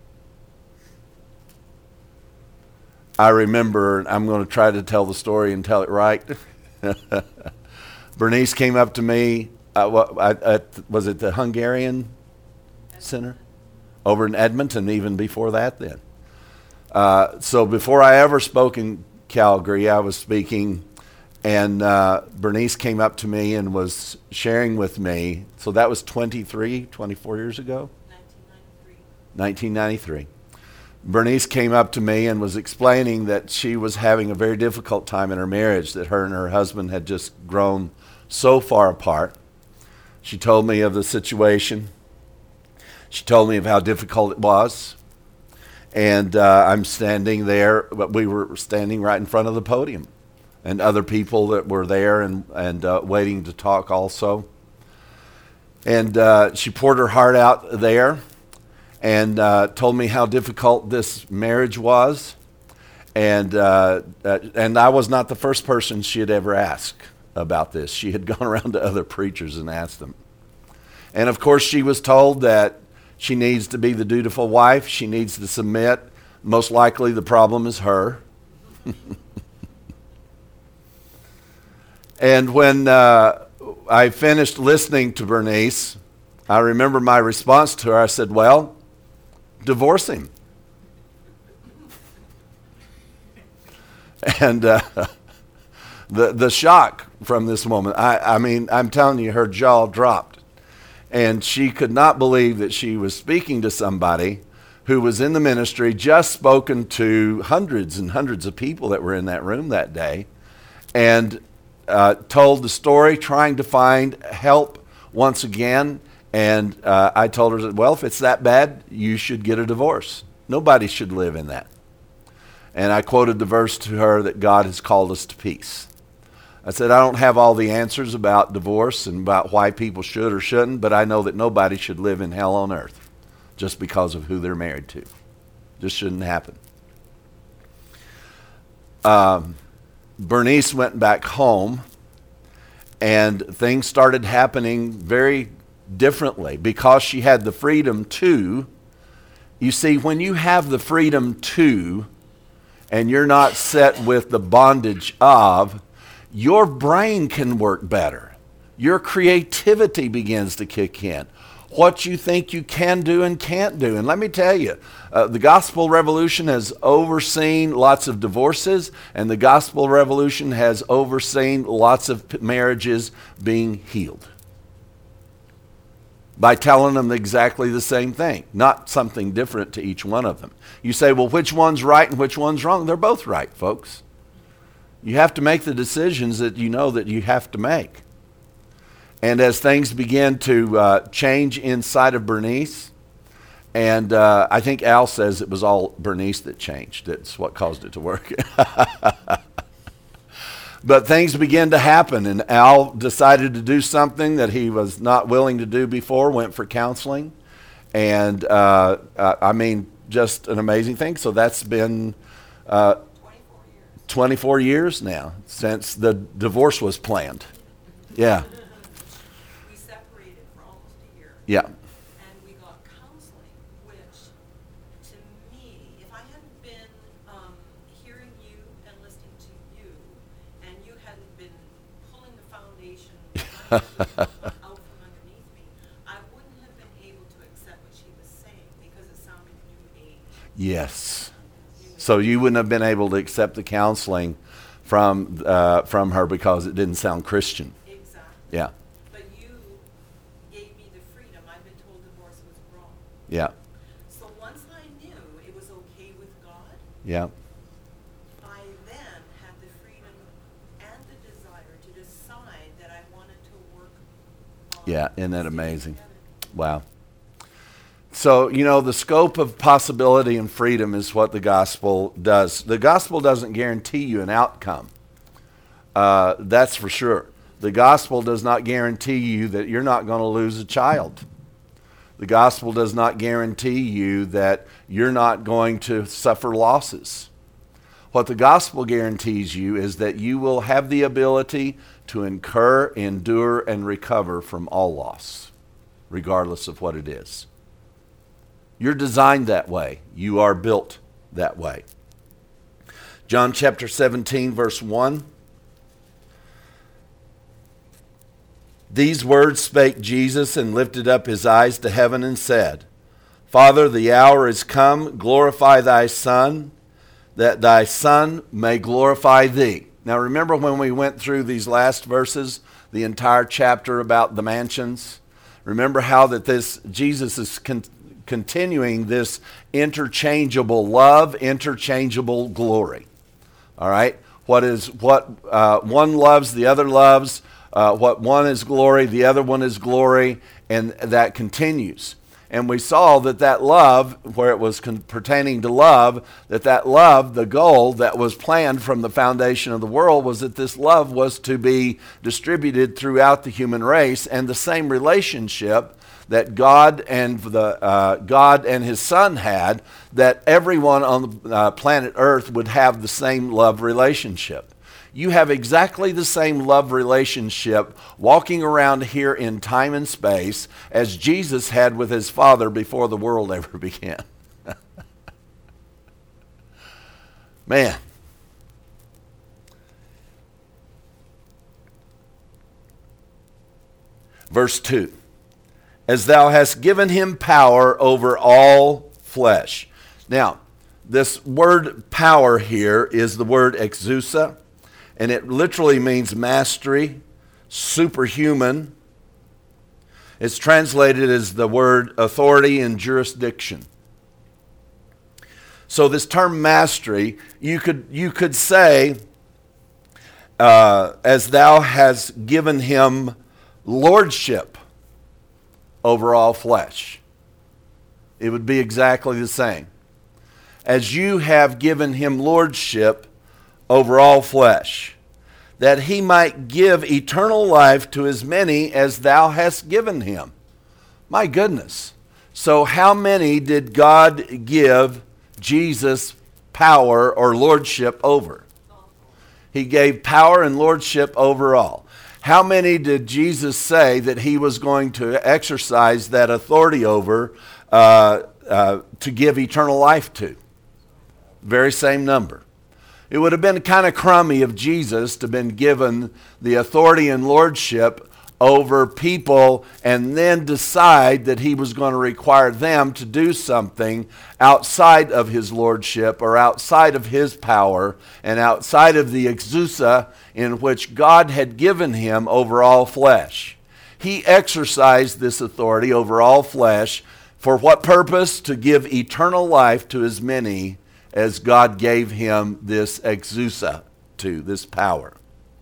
I remember, I'm going to try to tell the story and tell it right. Bernice came up to me, uh, at, was it the Hungarian Center? Over in Edmonton, even before that then. Uh, so before I ever spoke in Calgary, I was speaking, and uh, Bernice came up to me and was sharing with me. So that was twenty-three, twenty-four years ago? nineteen ninety-three. nineteen ninety-three. Bernice came up to me and was explaining that she was having a very difficult time in her marriage, that her and her husband had just grown so far apart. She told me of the situation. She told me of how difficult it was. And uh, I'm standing there, but we were standing right in front of the podium, and other people that were there and, and uh, waiting to talk also. And uh, she poured her heart out there and uh, told me how difficult this marriage was. And, uh, uh, and I was not the first person she had ever asked about this. She had gone around to other preachers and asked them. And of course she was told that she needs to be the dutiful wife. She needs to submit. Most likely the problem is her. And when uh, I finished listening to Bernice, I remember my response to her. I said, well, divorce him. And uh, the the shock from this woman, I, I mean, I'm telling you, her jaw dropped. And she could not believe that she was speaking to somebody who was in the ministry, just spoken to hundreds and hundreds of people that were in that room that day, and uh, told the story, trying to find help once again. And uh, I told her, well, if it's that bad, you should get a divorce. Nobody should live in that. And I quoted the verse to her that God has called us to peace. I said, I don't have all the answers about divorce and about why people should or shouldn't, but I know that nobody should live in hell on earth just because of who they're married to. Just shouldn't happen. Um, Bernice went back home, and things started happening very differently because she had the freedom to. You see, when you have the freedom to, and you're not set with the bondage of, your brain can work better. Your creativity begins to kick in. What you think you can do and can't do. And let me tell you, uh, the gospel revolution has overseen lots of divorces, and the gospel revolution has overseen lots of p- marriages being healed by telling them exactly the same thing, not something different to each one of them. You say, well, which one's right and which one's wrong? They're both right, folks. You have to make the decisions that you know that you have to make. And as things began to uh, change inside of Bernice, and uh, I think Al says it was all Bernice that changed. That's what caused it to work. But things began to happen, and Al decided to do something that he was not willing to do before, went for counseling. And, uh, uh, I mean, just an amazing thing. So that's been uh, twenty-four years now since the divorce was planned. Yeah. We separated for almost a year. Yeah. And we got counseling, which, to me, if I hadn't been um, hearing you and listening to you, and you hadn't been pulling the foundation out from underneath me, I wouldn't have been able to accept what she was saying because it sounded new age. Yes. So you wouldn't have been able to accept the counseling from uh, from her because it didn't sound Christian. Exactly. Yeah. But you gave me the freedom. I've been told divorce was wrong. Yeah. So once I knew it was okay with God, Yeah. I then had the freedom and the desire to decide that I wanted to work on Yeah. Isn't that staying amazing? together. Wow. So, you know, the scope of possibility and freedom is what the gospel does. The gospel doesn't guarantee you an outcome. Uh, that's for sure. The gospel does not guarantee you that you're not going to lose a child. The gospel does not guarantee you that you're not going to suffer losses. What the gospel guarantees you is that you will have the ability to incur, endure, and recover from all loss, regardless of what it is. You're designed that way. You are built that way. John chapter seventeen, verse one. These words spake Jesus, and lifted up his eyes to heaven, and said, Father, the hour is come, glorify thy Son, that thy Son may glorify thee. Now remember when we went through these last verses, the entire chapter about the mansions? Remember how that this Jesus is con- continuing this interchangeable love, interchangeable glory. All right? What is what uh, one loves, the other loves. Uh, what one is glory, the other one is glory, and that continues. And we saw that that love, where it was con- pertaining to love, that that love, the goal that was planned from the foundation of the world, was that this love was to be distributed throughout the human race, and the same relationship that God and the uh, God and His Son had, that everyone on the uh, planet Earth would have the same love relationship. You have exactly the same love relationship walking around here in time and space as Jesus had with his Father before the world ever began. Man. Verse two. As thou hast given him power over all flesh. Now, this word power here is the word exousia. And it literally means mastery, superhuman. It's translated as the word authority and jurisdiction. So this term mastery, you could you could say, uh, as thou hast given him lordship over all flesh. It would be exactly the same. As you have given him lordship over all flesh, that he might give eternal life to as many as thou hast given him. My goodness. So how many did God give Jesus power or lordship over? He gave power and lordship over all. How many did Jesus say that he was going to exercise that authority over uh, uh, to give eternal life to? Very same number. It would have been kind of crummy of Jesus to have been given the authority and lordship over people and then decide that he was going to require them to do something outside of his lordship or outside of his power and outside of the exousia in which God had given him over all flesh. He exercised this authority over all flesh for what purpose? To give eternal life to as many as God gave him this exousia to, this power.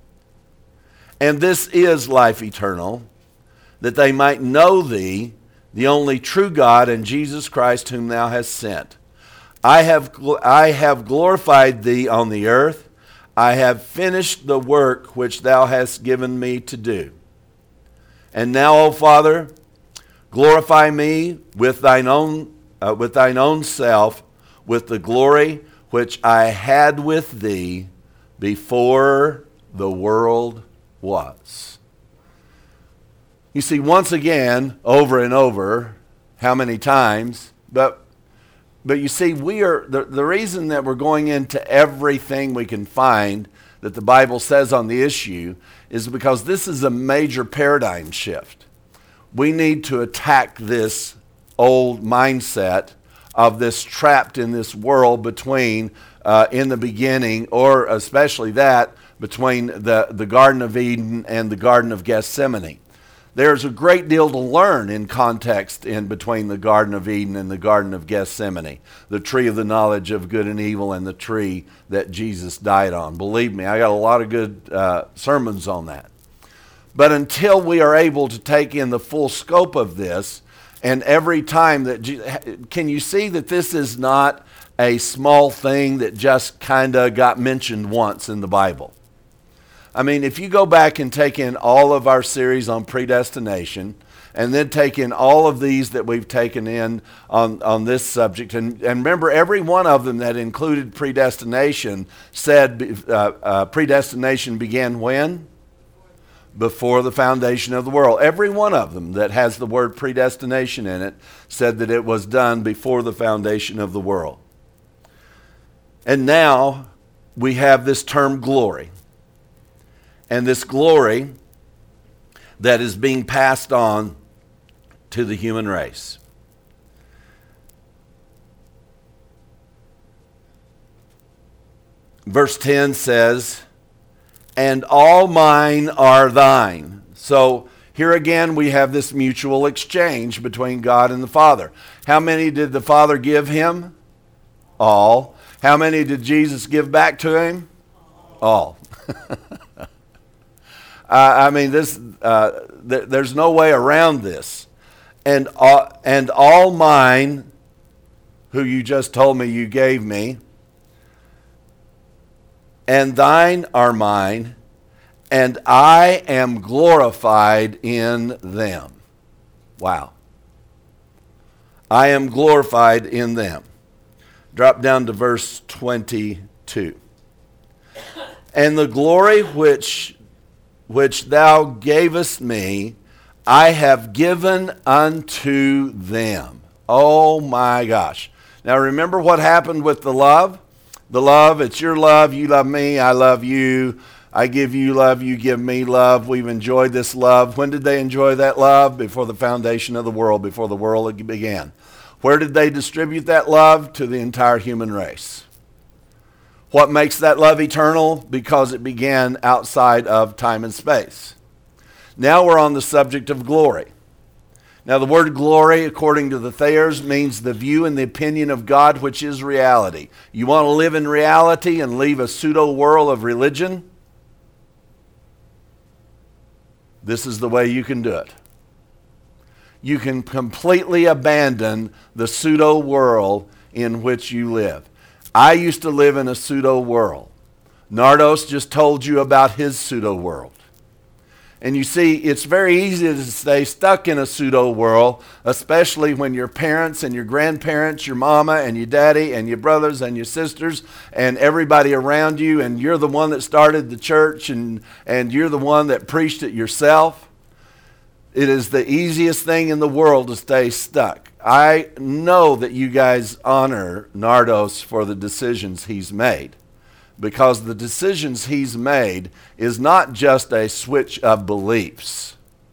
And this is life eternal, that they might know thee, the only true God, and Jesus Christ whom thou hast sent. I have, I have glorified thee on the earth. I have finished the work which thou hast given me to do. And now, O Father, glorify me with thine own, uh, with thine own self, with the glory which I had with thee before the world was. You see, once again, over and over, how many times, but but you see, we are the, the reason that we're going into everything we can find that the Bible says on the issue is because this is a major paradigm shift. We need to attack this old mindset of this trapped in this world between uh, in the beginning, or especially that, between the, the Garden of Eden and the Garden of Gethsemane. There's a great deal to learn in context in between the Garden of Eden and the Garden of Gethsemane, the tree of the knowledge of good and evil and the tree that Jesus died on. Believe me, I got a lot of good uh, sermons on that. But until we are able to take in the full scope of this, and every time that, can you see that this is not a small thing that just kind of got mentioned once in the Bible? I mean, if you go back and take in all of our series on predestination, and then take in all of these that we've taken in on, on this subject, and, and remember, every one of them that included predestination said uh, uh, predestination began when? Before the foundation of the world. Every one of them that has the word predestination in it said that it was done before the foundation of the world. And now we have this term glory. And this glory that is being passed on to the human race. Verse ten says, and all mine are thine. So here again we have this mutual exchange between God and the Father. How many did the Father give him? All. How many did Jesus give back to him? All. I mean, this. Uh, th- there's no way around this. And uh, and all mine, who you just told me you gave me, and thine are mine, and I am glorified in them. Wow. I am glorified in them. Drop down to verse twenty-two. And the glory which which thou gavest me, I have given unto them. Oh my gosh. Now remember what happened with the love? The love, it's your love, you love me, I love you. I give you love, you give me love. We've enjoyed this love. When did they enjoy that love? Before the foundation of the world, before the world began. Where did they distribute that love? To the entire human race. What makes that love eternal? Because it began outside of time and space. Now we're on the subject of glory. Now, the word glory, according to the Thayers, means the view and the opinion of God, which is reality. You want to live in reality and leave a pseudo-world of religion? This is the way you can do it. You can completely abandon the pseudo-world in which you live. I used to live in a pseudo-world. Nardos just told you about his pseudo-world. And you see, it's very easy to stay stuck in a pseudo-world, especially when your parents and your grandparents, your mama and your daddy and your brothers and your sisters and everybody around you, and you're the one that started the church and, and you're the one that preached it yourself. It is the easiest thing in the world to stay stuck. I know that you guys honor Nardos for the decisions he's made, because the decisions he's made is not just a switch of beliefs.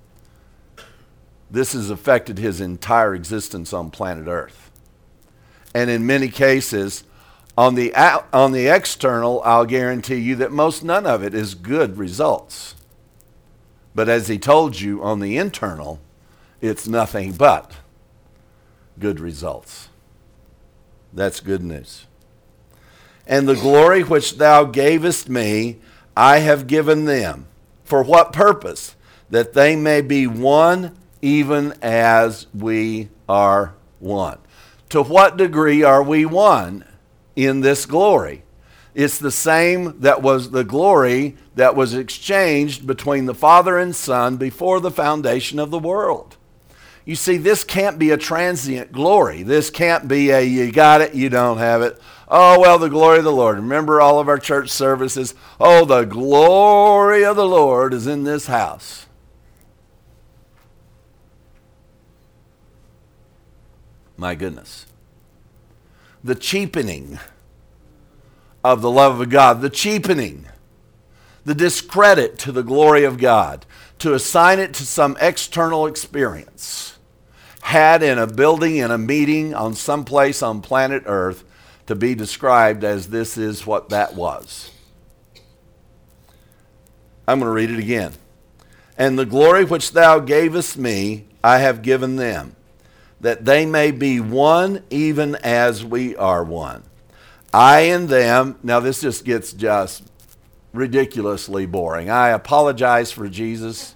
This has affected his entire existence on planet Earth. And in many cases, on the, on the external, I'll guarantee you that most none of it is good results. But as he told you, on the internal, it's nothing but good results. That's good news. And the glory which thou gavest me, I have given them. For what purpose? That they may be one, even as we are one. To what degree are we one in this glory? It's the same that was the glory that was exchanged between the Father and Son before the foundation of the world. You see, this can't be a transient glory. This can't be a you got it, you don't have it. Oh, well, the glory of the Lord. Remember all of our church services? Oh, the glory of the Lord is in this house. My goodness. The cheapening of the love of God, the cheapening, the discredit to the glory of God, to assign it to some external experience, had in a building, in a meeting, on some place on planet Earth, to be described as this is what that was. I'm going to read it again. And the glory which thou gavest me, I have given them, that they may be one even as we are one. I and them, now this just gets just ridiculously boring. I apologize for Jesus.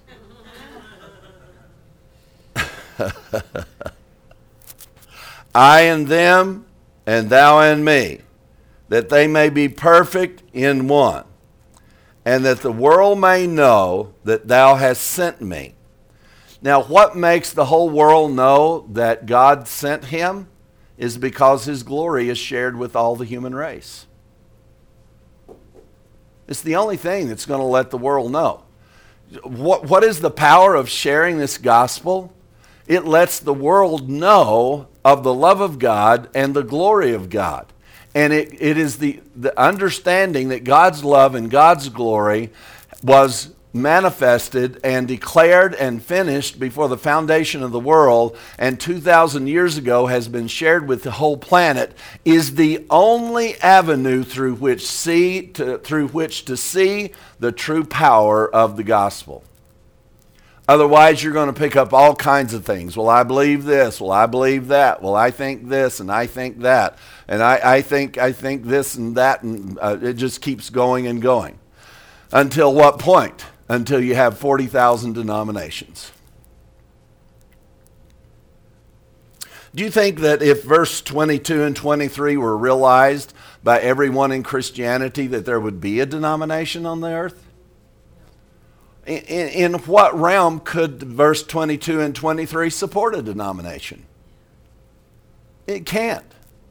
I and them, and thou and me, that they may be perfect in one, and that the world may know that thou hast sent me. Now, what makes the whole world know that God sent him is because his glory is shared with all the human race. It's the only thing that's going to let the world know. What, what is the power of sharing this gospel? It lets the world know of the love of God and the glory of God. And it, it is the, the understanding that God's love and God's glory was manifested and declared and finished before the foundation of the world, and two thousand years ago has been shared with the whole planet, is the only avenue through which see to, through which to see the true power of the gospel. Otherwise, you're going to pick up all kinds of things. Well, I believe this. Well, I believe that. Well, I think this, and I think that, and I, I think I think this and that, and uh, it just keeps going and going. Until what point? Until you have forty thousand denominations. Do you think that if verse twenty-two and twenty-three were realized by everyone in Christianity, that there would be a denomination on the earth? In, in, in what realm could verse twenty-two and twenty-three support a denomination? It can't.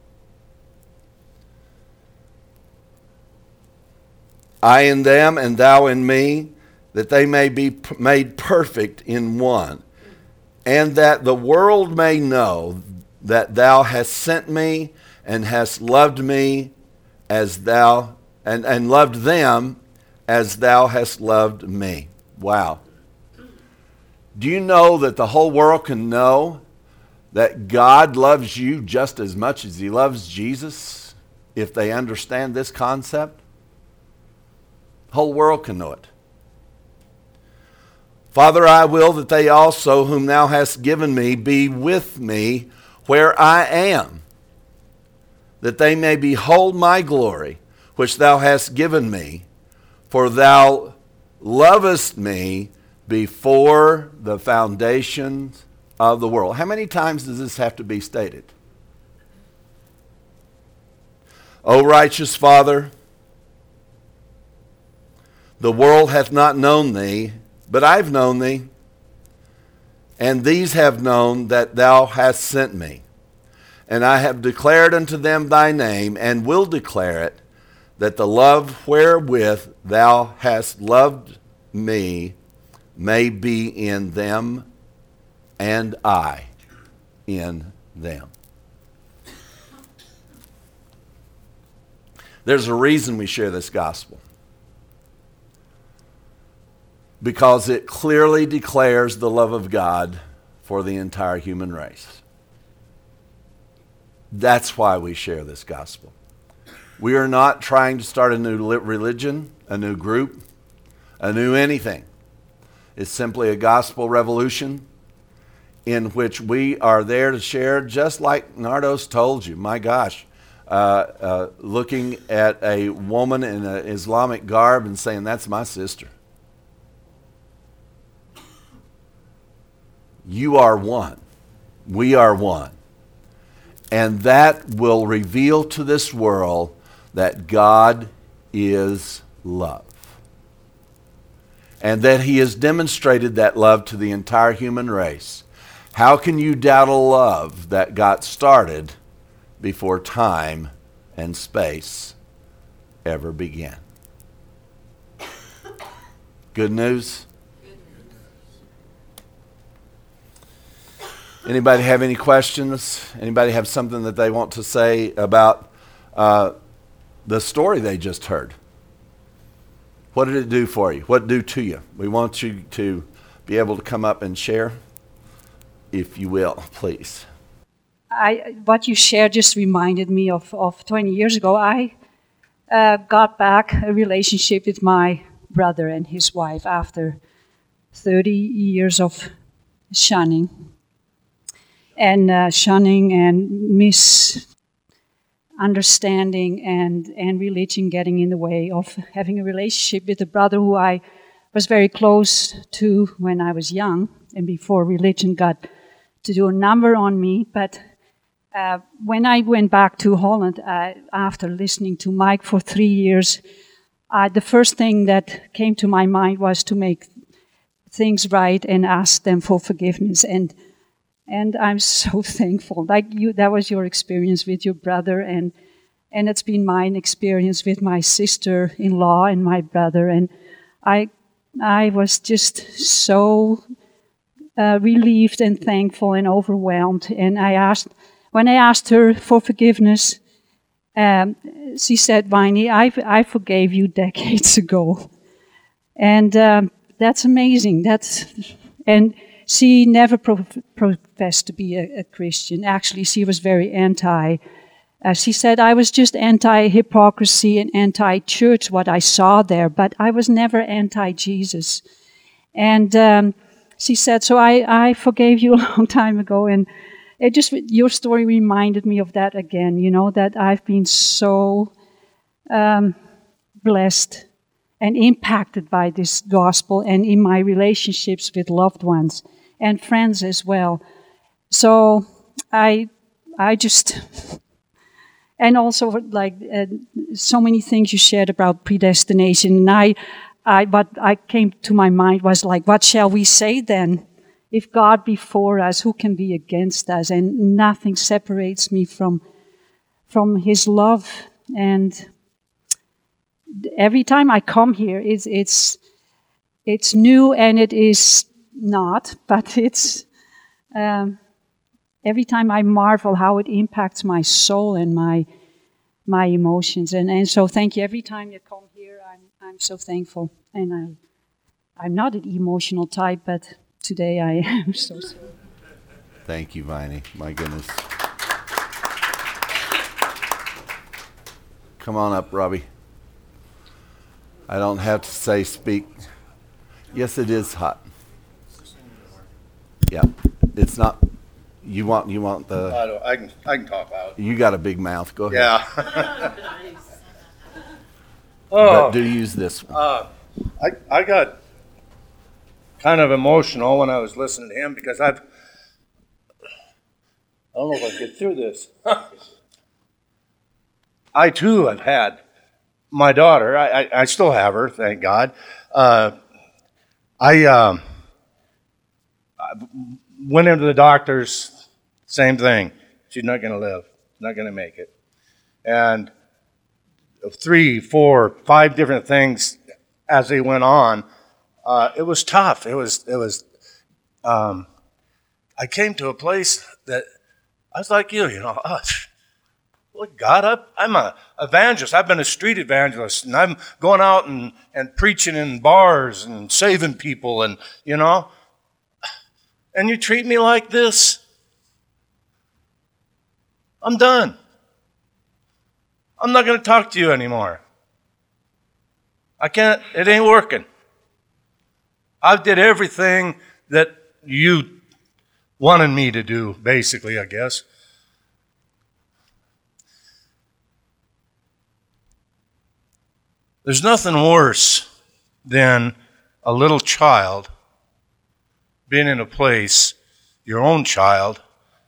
I in them and thou in me, that they may be p- made perfect in one, and that the world may know that thou hast sent me and hast loved me as thou, and, and loved them as thou hast loved me. Wow. Do you know that the whole world can know that God loves you just as much as he loves Jesus if they understand this concept? The whole world can know it. Father, I will that they also, whom thou hast given me, be with me where I am, that they may behold my glory, which thou hast given me, for thou lovest me before the foundations of the world. How many times does this have to be stated? O righteous Father, the world hath not known thee, but I've known thee, and these have known that thou hast sent me. And I have declared unto them thy name, and will declare it, that the love wherewith thou hast loved me may be in them, and I in them. There's a reason we share this gospel. Because it clearly declares the love of God for the entire human race. That's why we share this gospel. We are not trying to start a new religion, a new group, a new anything. It's simply a gospel revolution in which we are there to share, just like Nardos told you. My gosh, uh, uh, looking at a woman in an Islamic garb and saying, that's my sister. You are one. We are one. And that will reveal to this world that God is love. And that he has demonstrated that love to the entire human race. How can you doubt a love that got started before time and space ever began? Good news? Anybody have any questions? Anybody have something that they want to say about uh, the story they just heard? What did it do for you? What did it do to you? We want you to be able to come up and share, if you will, please. I, what you shared just reminded me of, of twenty years ago. I uh, got back a relationship with my brother and his wife after thirty years of shunning. And uh, shunning and misunderstanding and, and religion getting in the way of having a relationship with a brother who I was very close to when I was young and before religion got to do a number on me. But uh, when I went back to Holland, uh, after listening to Mike for three years, uh, the first thing that came to my mind was to make things right and ask them for forgiveness. And And I'm so thankful. Like you, that was your experience with your brother, and and it's been my experience with my sister-in-law and my brother. And I, I was just so uh, relieved and thankful and overwhelmed. And I asked, when I asked her for forgiveness, um, she said, "Viney, I I forgave you decades ago," and um, that's amazing. That's and. She never pro- professed to be a, a Christian. Actually, she was very anti. Uh, she said, I was just anti-hypocrisy and anti-church, what I saw there, but I was never anti-Jesus. And um, she said, so I, I forgave you a long time ago. And it just, your story reminded me of that again, you know, that I've been so um, blessed and impacted by this gospel and in my relationships with loved ones and friends as well. So I I just, and also like uh, so many things you shared about predestination. And I, I, what I came to my mind was like, what shall we say then? If God be for us, who can be against us? And nothing separates me from, from his love. And every time I come here, it's it's it's new and it is not, but it's um, every time I marvel how it impacts my soul and my my emotions. And, and so thank you. Every time you come here, I'm I'm so thankful. And I I'm not an emotional type, but today I am so sorry. Thank you, Viney. My goodness. Come on up, Robbie. I don't have to say speak. Yes, it is hot. Yeah, it's not. You want you want the. I don't. I can. I can talk loud. You got a big mouth. Go ahead. Yeah. Nice. Oh. But do use this one. Uh, I I got kind of emotional when I was listening to him because I've. I don't know if I can get through this. I too have had my daughter. I, I, I still have her, thank God. Uh, I, um, I went into the doctors, same thing. She's not going to live, not going to make it. And three, four, five different things as they went on. Uh, it was tough. It was, it was, um, I came to a place that I was like you, you know, oh, look, God, I, I'm an evangelist. I've been a street evangelist, and I'm going out and, and preaching in bars and saving people, and, you know, and you treat me like this? I'm done. I'm not going to talk to you anymore. I can't, it ain't working. I did everything that you wanted me to do, basically, I guess. There's nothing worse than a little child being in a place, your own child,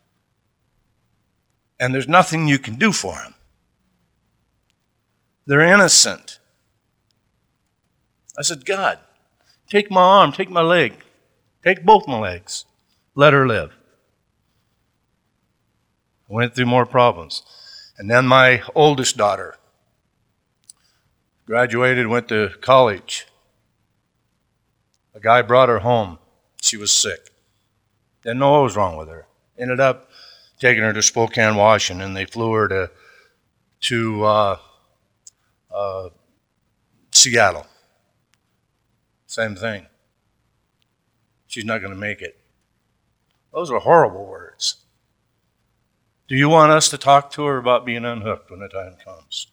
and there's nothing you can do for them. They're innocent. I said, God, take my arm, take my leg, take both my legs. Let her live. I went through more problems. And then my oldest daughter graduated, went to college. A guy brought her home. She was sick. Didn't know what was wrong with her. Ended up taking her to Spokane, Washington, and they flew her to, to uh, uh, Seattle. Same thing. She's not going to make it. Those are horrible words. Do you want us to talk to her about being unhooked when the time comes?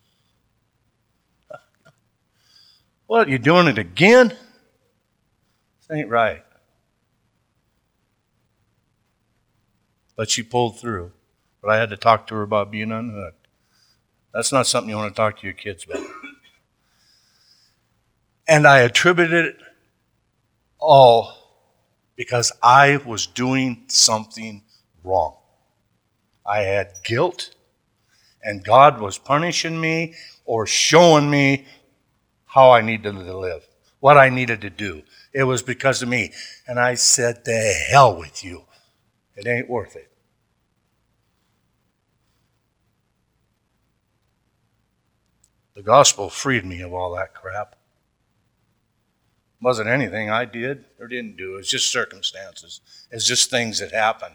What, you doing it again? This ain't right. But she pulled through. But I had to talk to her about being unhooked. That's not something you want to talk to your kids about. And I attributed it all because I was doing something wrong. I had guilt, and God was punishing me or showing me how I needed to live, what I needed to do. It was because of me. And I said, to hell with you. It ain't worth it. The gospel freed me of all that crap. It wasn't anything I did or didn't do. It's just circumstances. It's just things that happen.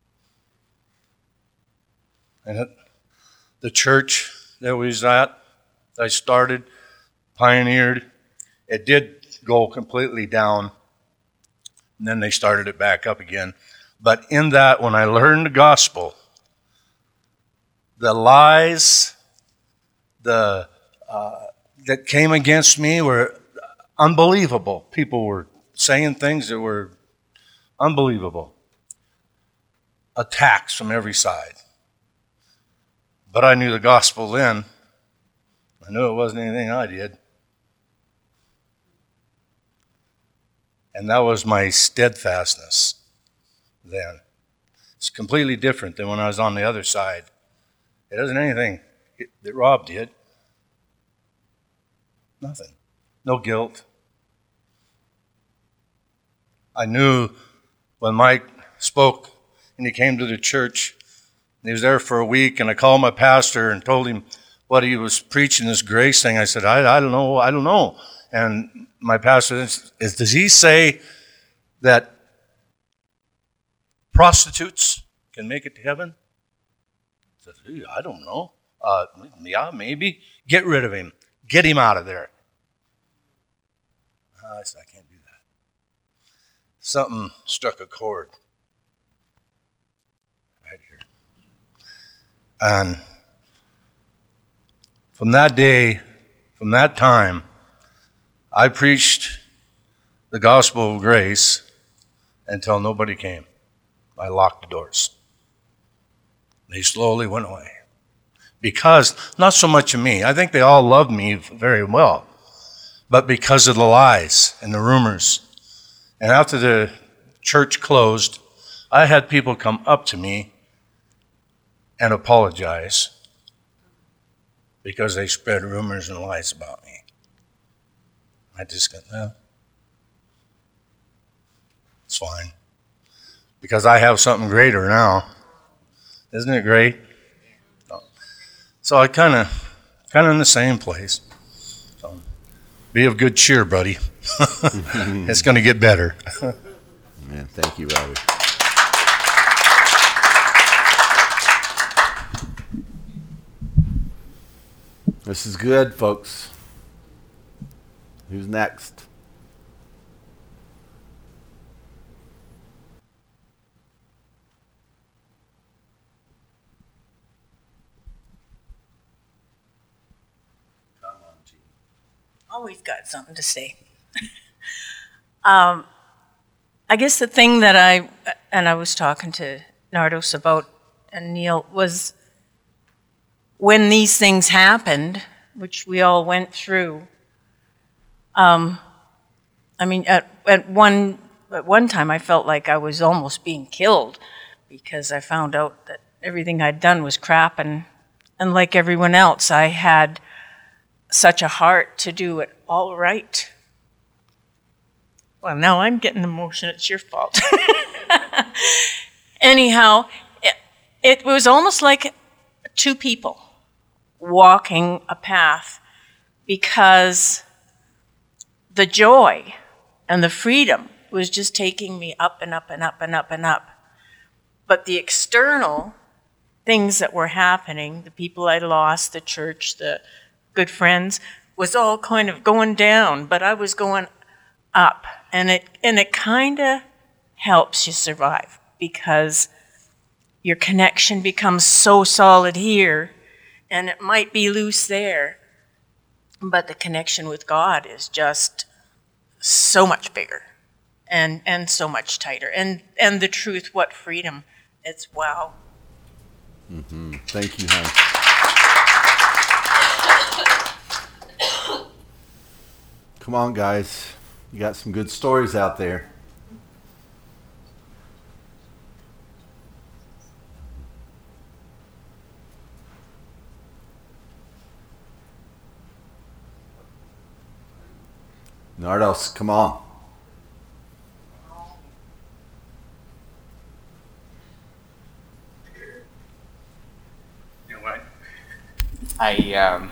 And it, the church that we was at, I started, pioneered, it did go completely down. And then they started it back up again. But in that, when I learned the gospel, the lies the uh, that came against me were unbelievable. People were saying things that were unbelievable. Attacks from every side. But I knew the gospel then. I knew it wasn't anything I did. And that was my steadfastness then. It's completely different than when I was on the other side. It wasn't anything that Rob did. Nothing. No guilt. I knew when Mike spoke and he came to the church, and he was there for a week, and I called my pastor and told him what he was preaching, this grace thing. I said, I, I don't know, I don't know. And my pastor is, does he say that prostitutes can make it to heaven? I said, I don't know. Uh, yeah, maybe. Get rid of him. Get him out of there. I said, I can't do that. Something struck a chord right here. And from that day, from that time, I preached the gospel of grace until nobody came. I locked the doors. They slowly went away. Because, not so much of me, I think they all loved me very well, but because of the lies and the rumors. And after the church closed, I had people come up to me and apologize because they spread rumors and lies about me. I just got, well, it's fine. Because I have something greater now. Isn't it great? So I kind of, kind of in the same place. So be of good cheer, buddy. It's going to get better. Man, thank you, Robbie. This is good, folks. Who's next? Always got something to say. um, I guess the thing that I, and I was talking to Nardos about, and Neil, was when these things happened, which we all went through, um, I mean, at, at, one, at one time I felt like I was almost being killed because I found out that everything I'd done was crap, and, and like everyone else, I had such a heart to do it all right. Well, now I'm getting emotional. It's your fault. Anyhow, it, it was almost like two people walking a path, because the joy and the freedom was just taking me up and up and up and up and up. But the external things that were happening, the people I lost, the church, the good friends, was all kind of going down, but I was going up. And it and it kind of helps you survive, because your connection becomes so solid here, and it might be loose there, but the connection with God is just so much bigger and, and so much tighter. And, and the truth, what freedom, it's wow. Mm-hmm. Thank you, hon. Come on, guys. You got some good stories out there. Nardos, come on. You know what? I um,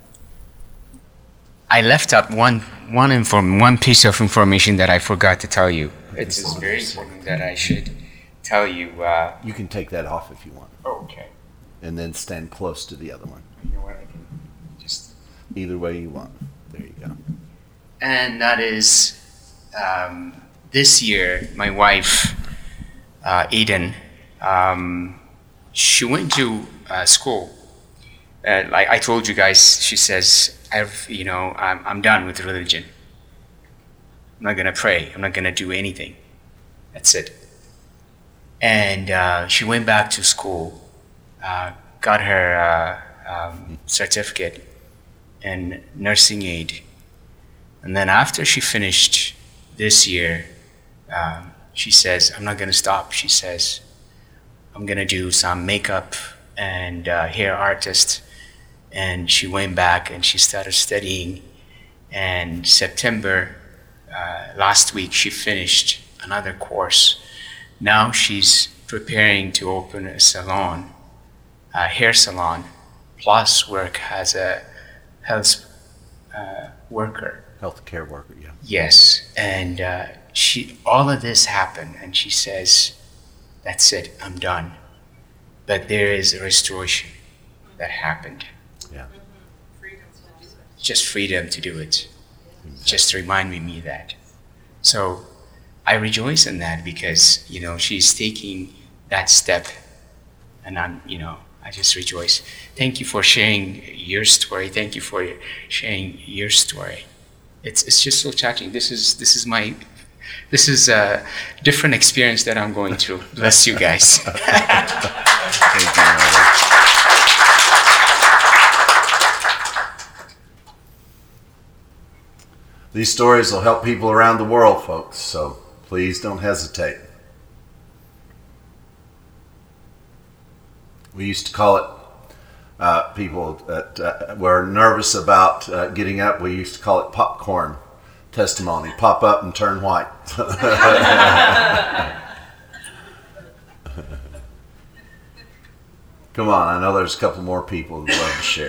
I left out one one inform one piece of information that I forgot to tell you. It's, it's very important that I should tell you. Uh, You can take that off if you want, oh, okay. and then stand close to the other one. You know what? I can just. Either way you want. There you go. And that is, um, this year, my wife, uh, Eden, um, she went to uh, school. Uh, like I told you guys, she says, I've, you know, I'm, I'm done with religion. I'm not going to pray. I'm not going to do anything. That's it. And uh, she went back to school, uh, got her uh, um, certificate in nursing aid. And then after she finished this year, um, she says, I'm not going to stop. She says, I'm going to do some makeup and uh, hair artist. And she went back and she started studying. And September, uh, last week, she finished another course. Now she's preparing to open a salon, a hair salon, plus work as a health uh, worker. Healthcare worker, yeah. Yes, and uh, she all of this happened, and she says, "That's it, I'm done." But there is a restoration that happened. Yeah. Just freedom to do it. Just reminding me that. So I rejoice in that, because you know she's taking that step, and I'm you know I just rejoice. Thank you for sharing your story. Thank you for sharing your story. It's it's just so touching. This is this is my This is a different experience that I'm going through. Bless you guys. Thank you, Nardos. These stories will help people around the world, folks, so please don't hesitate. We used to call it, uh, people that uh, were nervous about uh, getting up, we used to call it popcorn testimony. Pop up and turn white. Come on, I know there's a couple more people who'd love to share.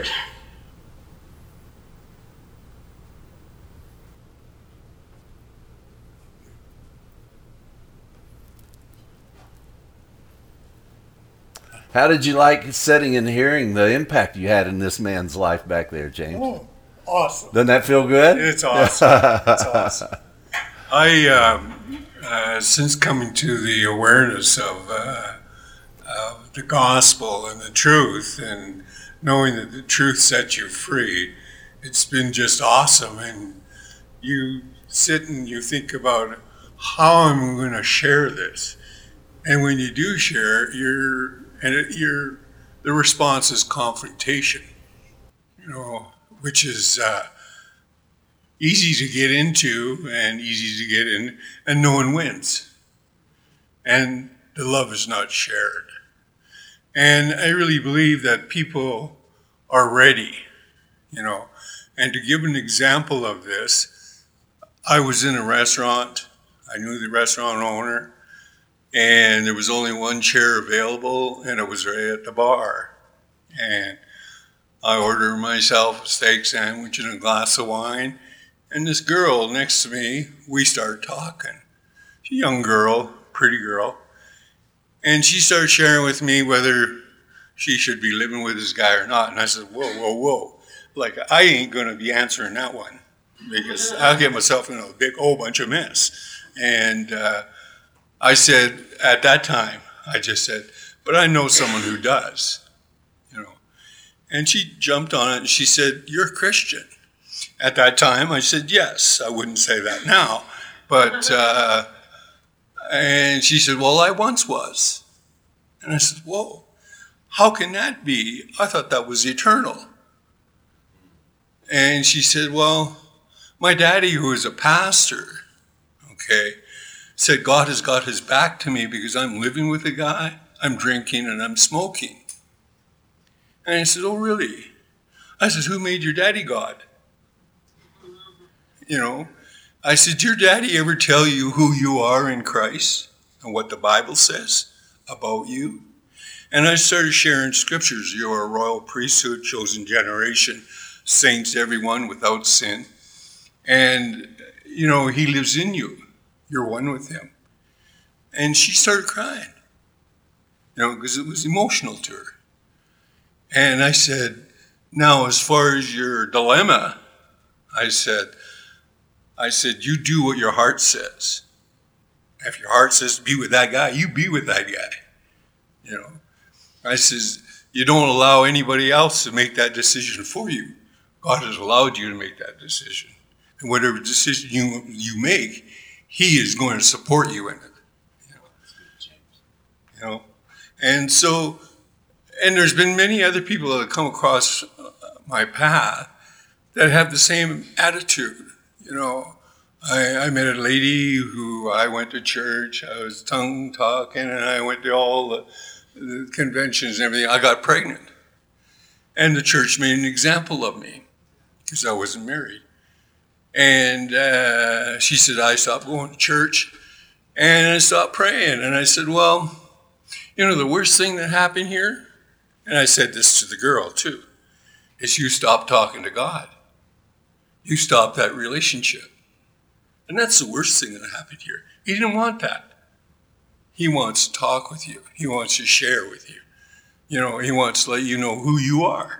How did you like sitting and hearing the impact you had in this man's life back there, James? Oh, awesome. Doesn't that feel good? It's awesome. It's awesome. I, um, uh, since coming to the awareness of, uh, of the gospel and the truth, and knowing that the truth sets you free, it's been just awesome. And you sit and you think about how I'm going to share this. And when you do share, you're And it, you're, the response is confrontation, you know, which is uh, easy to get into and easy to get in, and no one wins. And the love is not shared. And I really believe that people are ready, you know. And to give an example of this, I was in a restaurant. I knew the restaurant owner. And there was only one chair available, and it was right at the bar. And I ordered myself a steak sandwich and a glass of wine. And this girl next to me, we started talking. She's a young girl, pretty girl. And she started sharing with me whether she should be living with this guy or not. And I said, whoa, whoa, whoa. Like, I ain't going to be answering that one, because I'll get myself in a big whole bunch of mess. And uh, I said, at that time, I just said, but I know someone who does, you know. And she jumped on it and she said, you're a Christian. At that time, I said, yes. I wouldn't say that now. But, uh, and she said, well, I once was. And I said, whoa, how can that be? I thought that was eternal. And she said, well, my daddy, who is a pastor, okay, said God has got his back to me because I'm living with a guy, I'm drinking, and I'm smoking. And I said, oh, really? I said, who made your daddy God? You know, I said, did your daddy ever tell you who you are in Christ and what the Bible says about you? And I started sharing scriptures. You are a royal priesthood, chosen generation, saints, everyone without sin. And, you know, he lives in you. You're one with him. And she started crying, you know, because it was emotional to her. And I said, now, as far as your dilemma, I said, I said, you do what your heart says. If your heart says to be with that guy, you be with that guy. You know, I says, you don't allow anybody else to make that decision for you. God has allowed you to make that decision. And whatever decision you you make, he is going to support you in it. You know, you know? And so, and there's been many other people that have come across my path that have the same attitude. You know, I, I met a lady who I went to church, I was tongue talking, and I went to all the, the conventions and everything. I got pregnant. And the church made an example of me because I wasn't married. And uh, she said, I stopped going to church and I stopped praying. And I said, well, you know, the worst thing that happened here, and I said this to the girl too, is you stopped talking to God. You stopped that relationship. And that's the worst thing that happened here. He didn't want that. He wants to talk with you. He wants to share with you. You know, he wants to let you know who you are.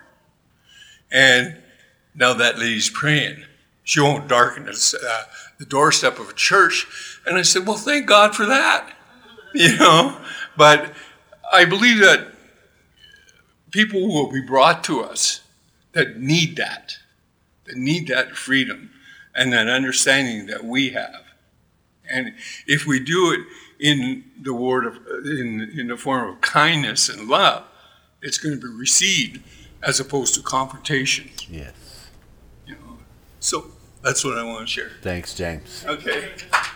And now that lady's praying. She won't darken the, uh, the doorstep of a church. And I said, well, thank God for that. You know, but I believe that people will be brought to us that need that, that need that freedom and that understanding that we have. And if we do it in the word of in in the form of kindness and love, it's going to be received as opposed to confrontation. Yes. You know, so that's what I want to share. Thanks, James. Okay.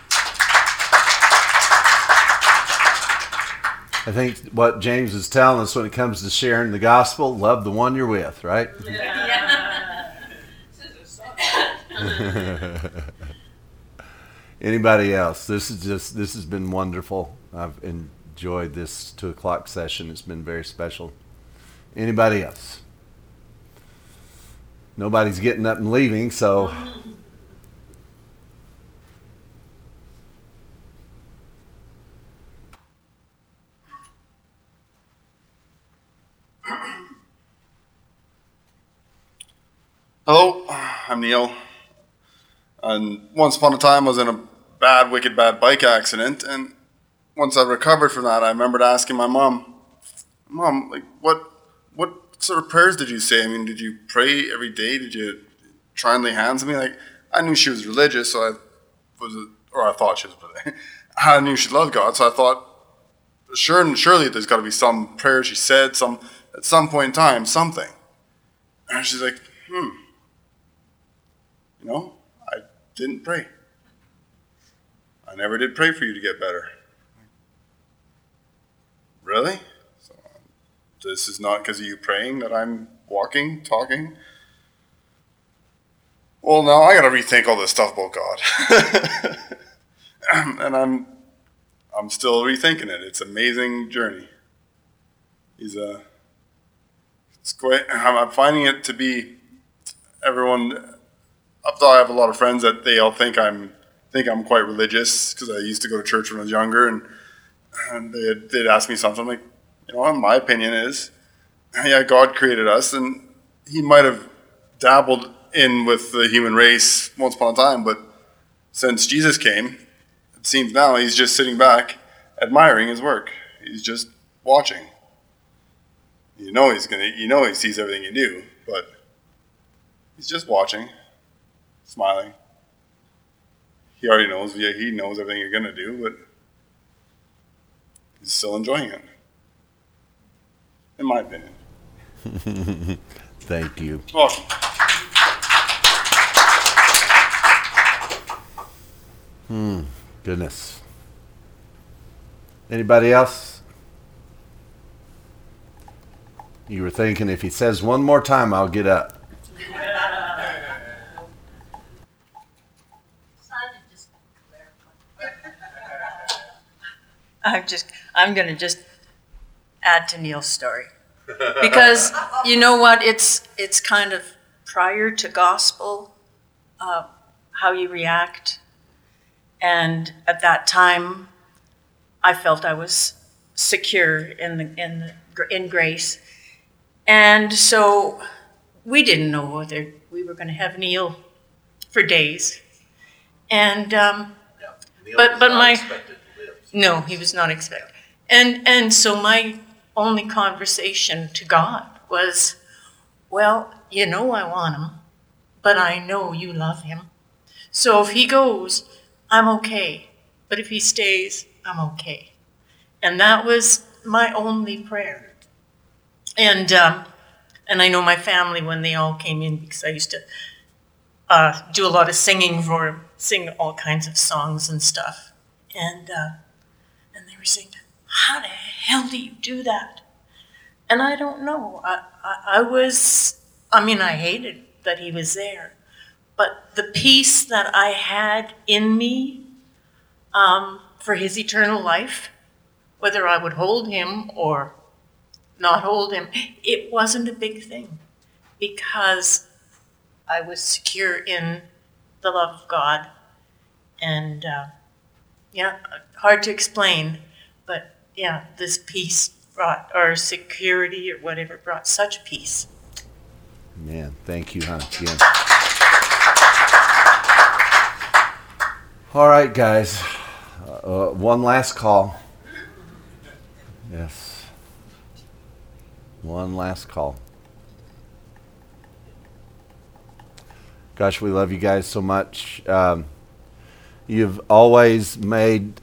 I think what James is telling us when it comes to sharing the gospel, love the one you're with, right? Yeah. Anybody else? This is just this has been wonderful. I've enjoyed this two o'clock session. It's been very special. Anybody else? Nobody's getting up and leaving, so hello, I'm Neil. And once upon a time, I was in a bad, wicked, bad bike accident. And once I recovered from that, I remembered asking my mom, Mom, like, what what sort of prayers did you say? I mean, did you pray every day? Did you try and lay hands on me? Like, I knew she was religious, so I was, or I thought she was, but I knew she loved God. So I thought, sure and surely there's got to be some prayer she said, some at some point in time, something. And she's like, hmm, you know, I didn't pray. I never did pray for you to get better. Really? So this is not because of you praying that I'm walking, talking? Well, now I got to rethink all this stuff about God. And I'm I'm still rethinking it. It's an amazing journey. He's a it's quite I'm finding it to be everyone up till I have a lot of friends that they all think I'm think I'm quite religious because I used to go to church when I was younger, and, and they'd, they'd ask me something. I'm like, you know, my opinion is, yeah, God created us, and He might have dabbled in with the human race once upon a time, but since Jesus came, it seems now He's just sitting back, admiring His work. He's just watching. You know He's gonna. You know He sees everything you do, but He's just watching, smiling. He already knows. Yeah, He knows everything you're gonna do, but He's still enjoying it, in my opinion. Thank you. Awesome. Hmm. Goodness. Anybody else? You were thinking, if he says one more time, I'll get up. I'm just, I'm going to just add to Neil's story. Because you know what, it's it's kind of prior to gospel, uh, how you react. And at that time, I felt I was secure in the, in the, in grace. And so we didn't know whether we were going to have Neil for days. And um, yeah, but but my no, he was not expected. And and so my only conversation to God was, well, you know I want him, but I know you love him. So if he goes, I'm okay. But if he stays, I'm okay. And that was my only prayer. And um, and I know my family, when they all came in, because I used to uh, do a lot of singing for him, sing all kinds of songs and stuff. And uh, and they were saying, how the hell do you do that? And I don't know. I, I, I was, I mean, I hated that he was there. But the peace that I had in me um, for his eternal life, whether I would hold him or not hold him, it wasn't a big thing because I was secure in the love of God. And uh, yeah, hard to explain, but yeah, this peace brought, or security or whatever, brought such peace. Man, thank you, huh? Again. All right, guys. Uh, one last call. Yes. One last call. Gosh, we love you guys so much. Um, you've always made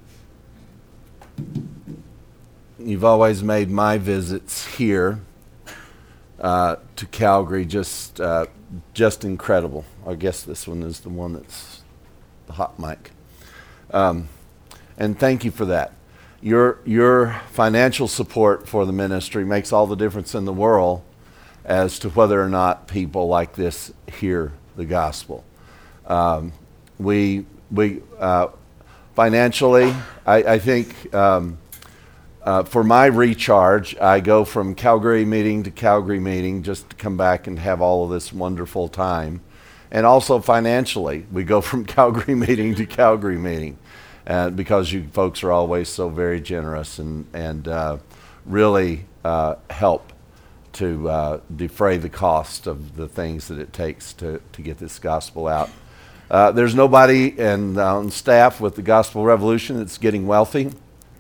you've always made my visits here uh, to Calgary just uh, just incredible. I guess this one is the one that's the hot mic. Um, and thank you for that. Your your financial support for the ministry makes all the difference in the world as to whether or not people like this hear the gospel. Um, we we uh, financially, I, I think um, uh, for my recharge, I go from Calgary meeting to Calgary meeting just to come back and have all of this wonderful time. And also financially, we go from Calgary meeting to Calgary meeting uh, because you folks are always so very generous and, and uh, really uh, help to uh, defray the cost of the things that it takes to, to get this gospel out. Uh, there's nobody in, uh, on staff with the Gospel Revolution that's getting wealthy.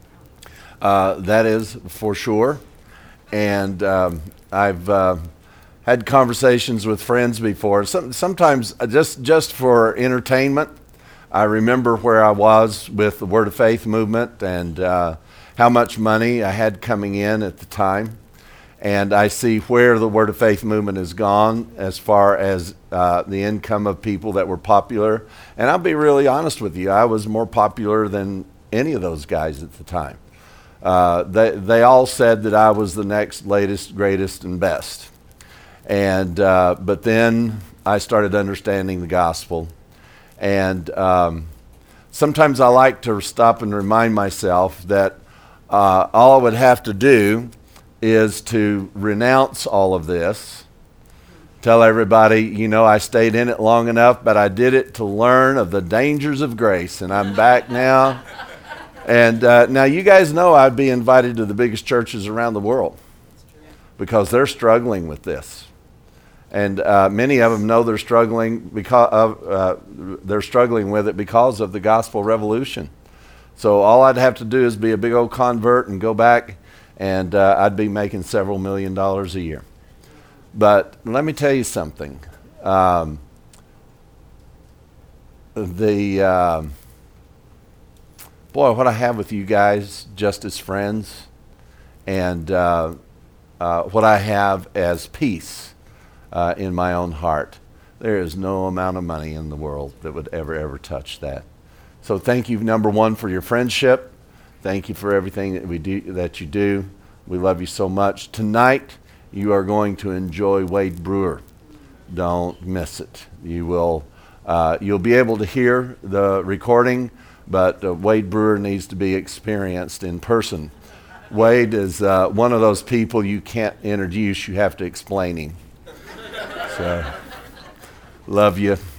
Uh, that is for sure. And um, I've uh, had conversations with friends before. Some, sometimes just, just for entertainment, I remember where I was with the Word of Faith movement and uh, how much money I had coming in at the time. And I see where the Word of Faith movement has gone as far as uh, the income of people that were popular. And I'll be really honest with you, I was more popular than any of those guys at the time. Uh, they, they all said that I was the next latest, greatest, and best. And uh, but then I started understanding the gospel. And um, sometimes I like to stop and remind myself that uh, all I would have to do is to renounce all of this, tell everybody, you know, I stayed in it long enough, but I did it to learn of the dangers of grace, and I'm back now. And uh, now you guys know I'd be invited to the biggest churches around the world because they're struggling with this. And uh, many of them know they're struggling because of, uh, they're struggling with it because of the Gospel Revolution. So all I'd have to do is be a big old convert and go back, and uh, I'd be making several million dollars a year. But let me tell you something. Um, the uh, boy, what I have with you guys just as friends, and uh, uh, what I have as peace uh, in my own heart, there is no amount of money in the world that would ever, ever touch that. So thank you, number one, for your friendship. Thank you for everything that we do, that you do. We love you so much. Tonight, you are going to enjoy Wade Brewer. Don't miss it. You will, uh, you'll be able to hear the recording, but uh, Wade Brewer needs to be experienced in person. Wade is uh, one of those people you can't introduce; you have to explain him. So, love you.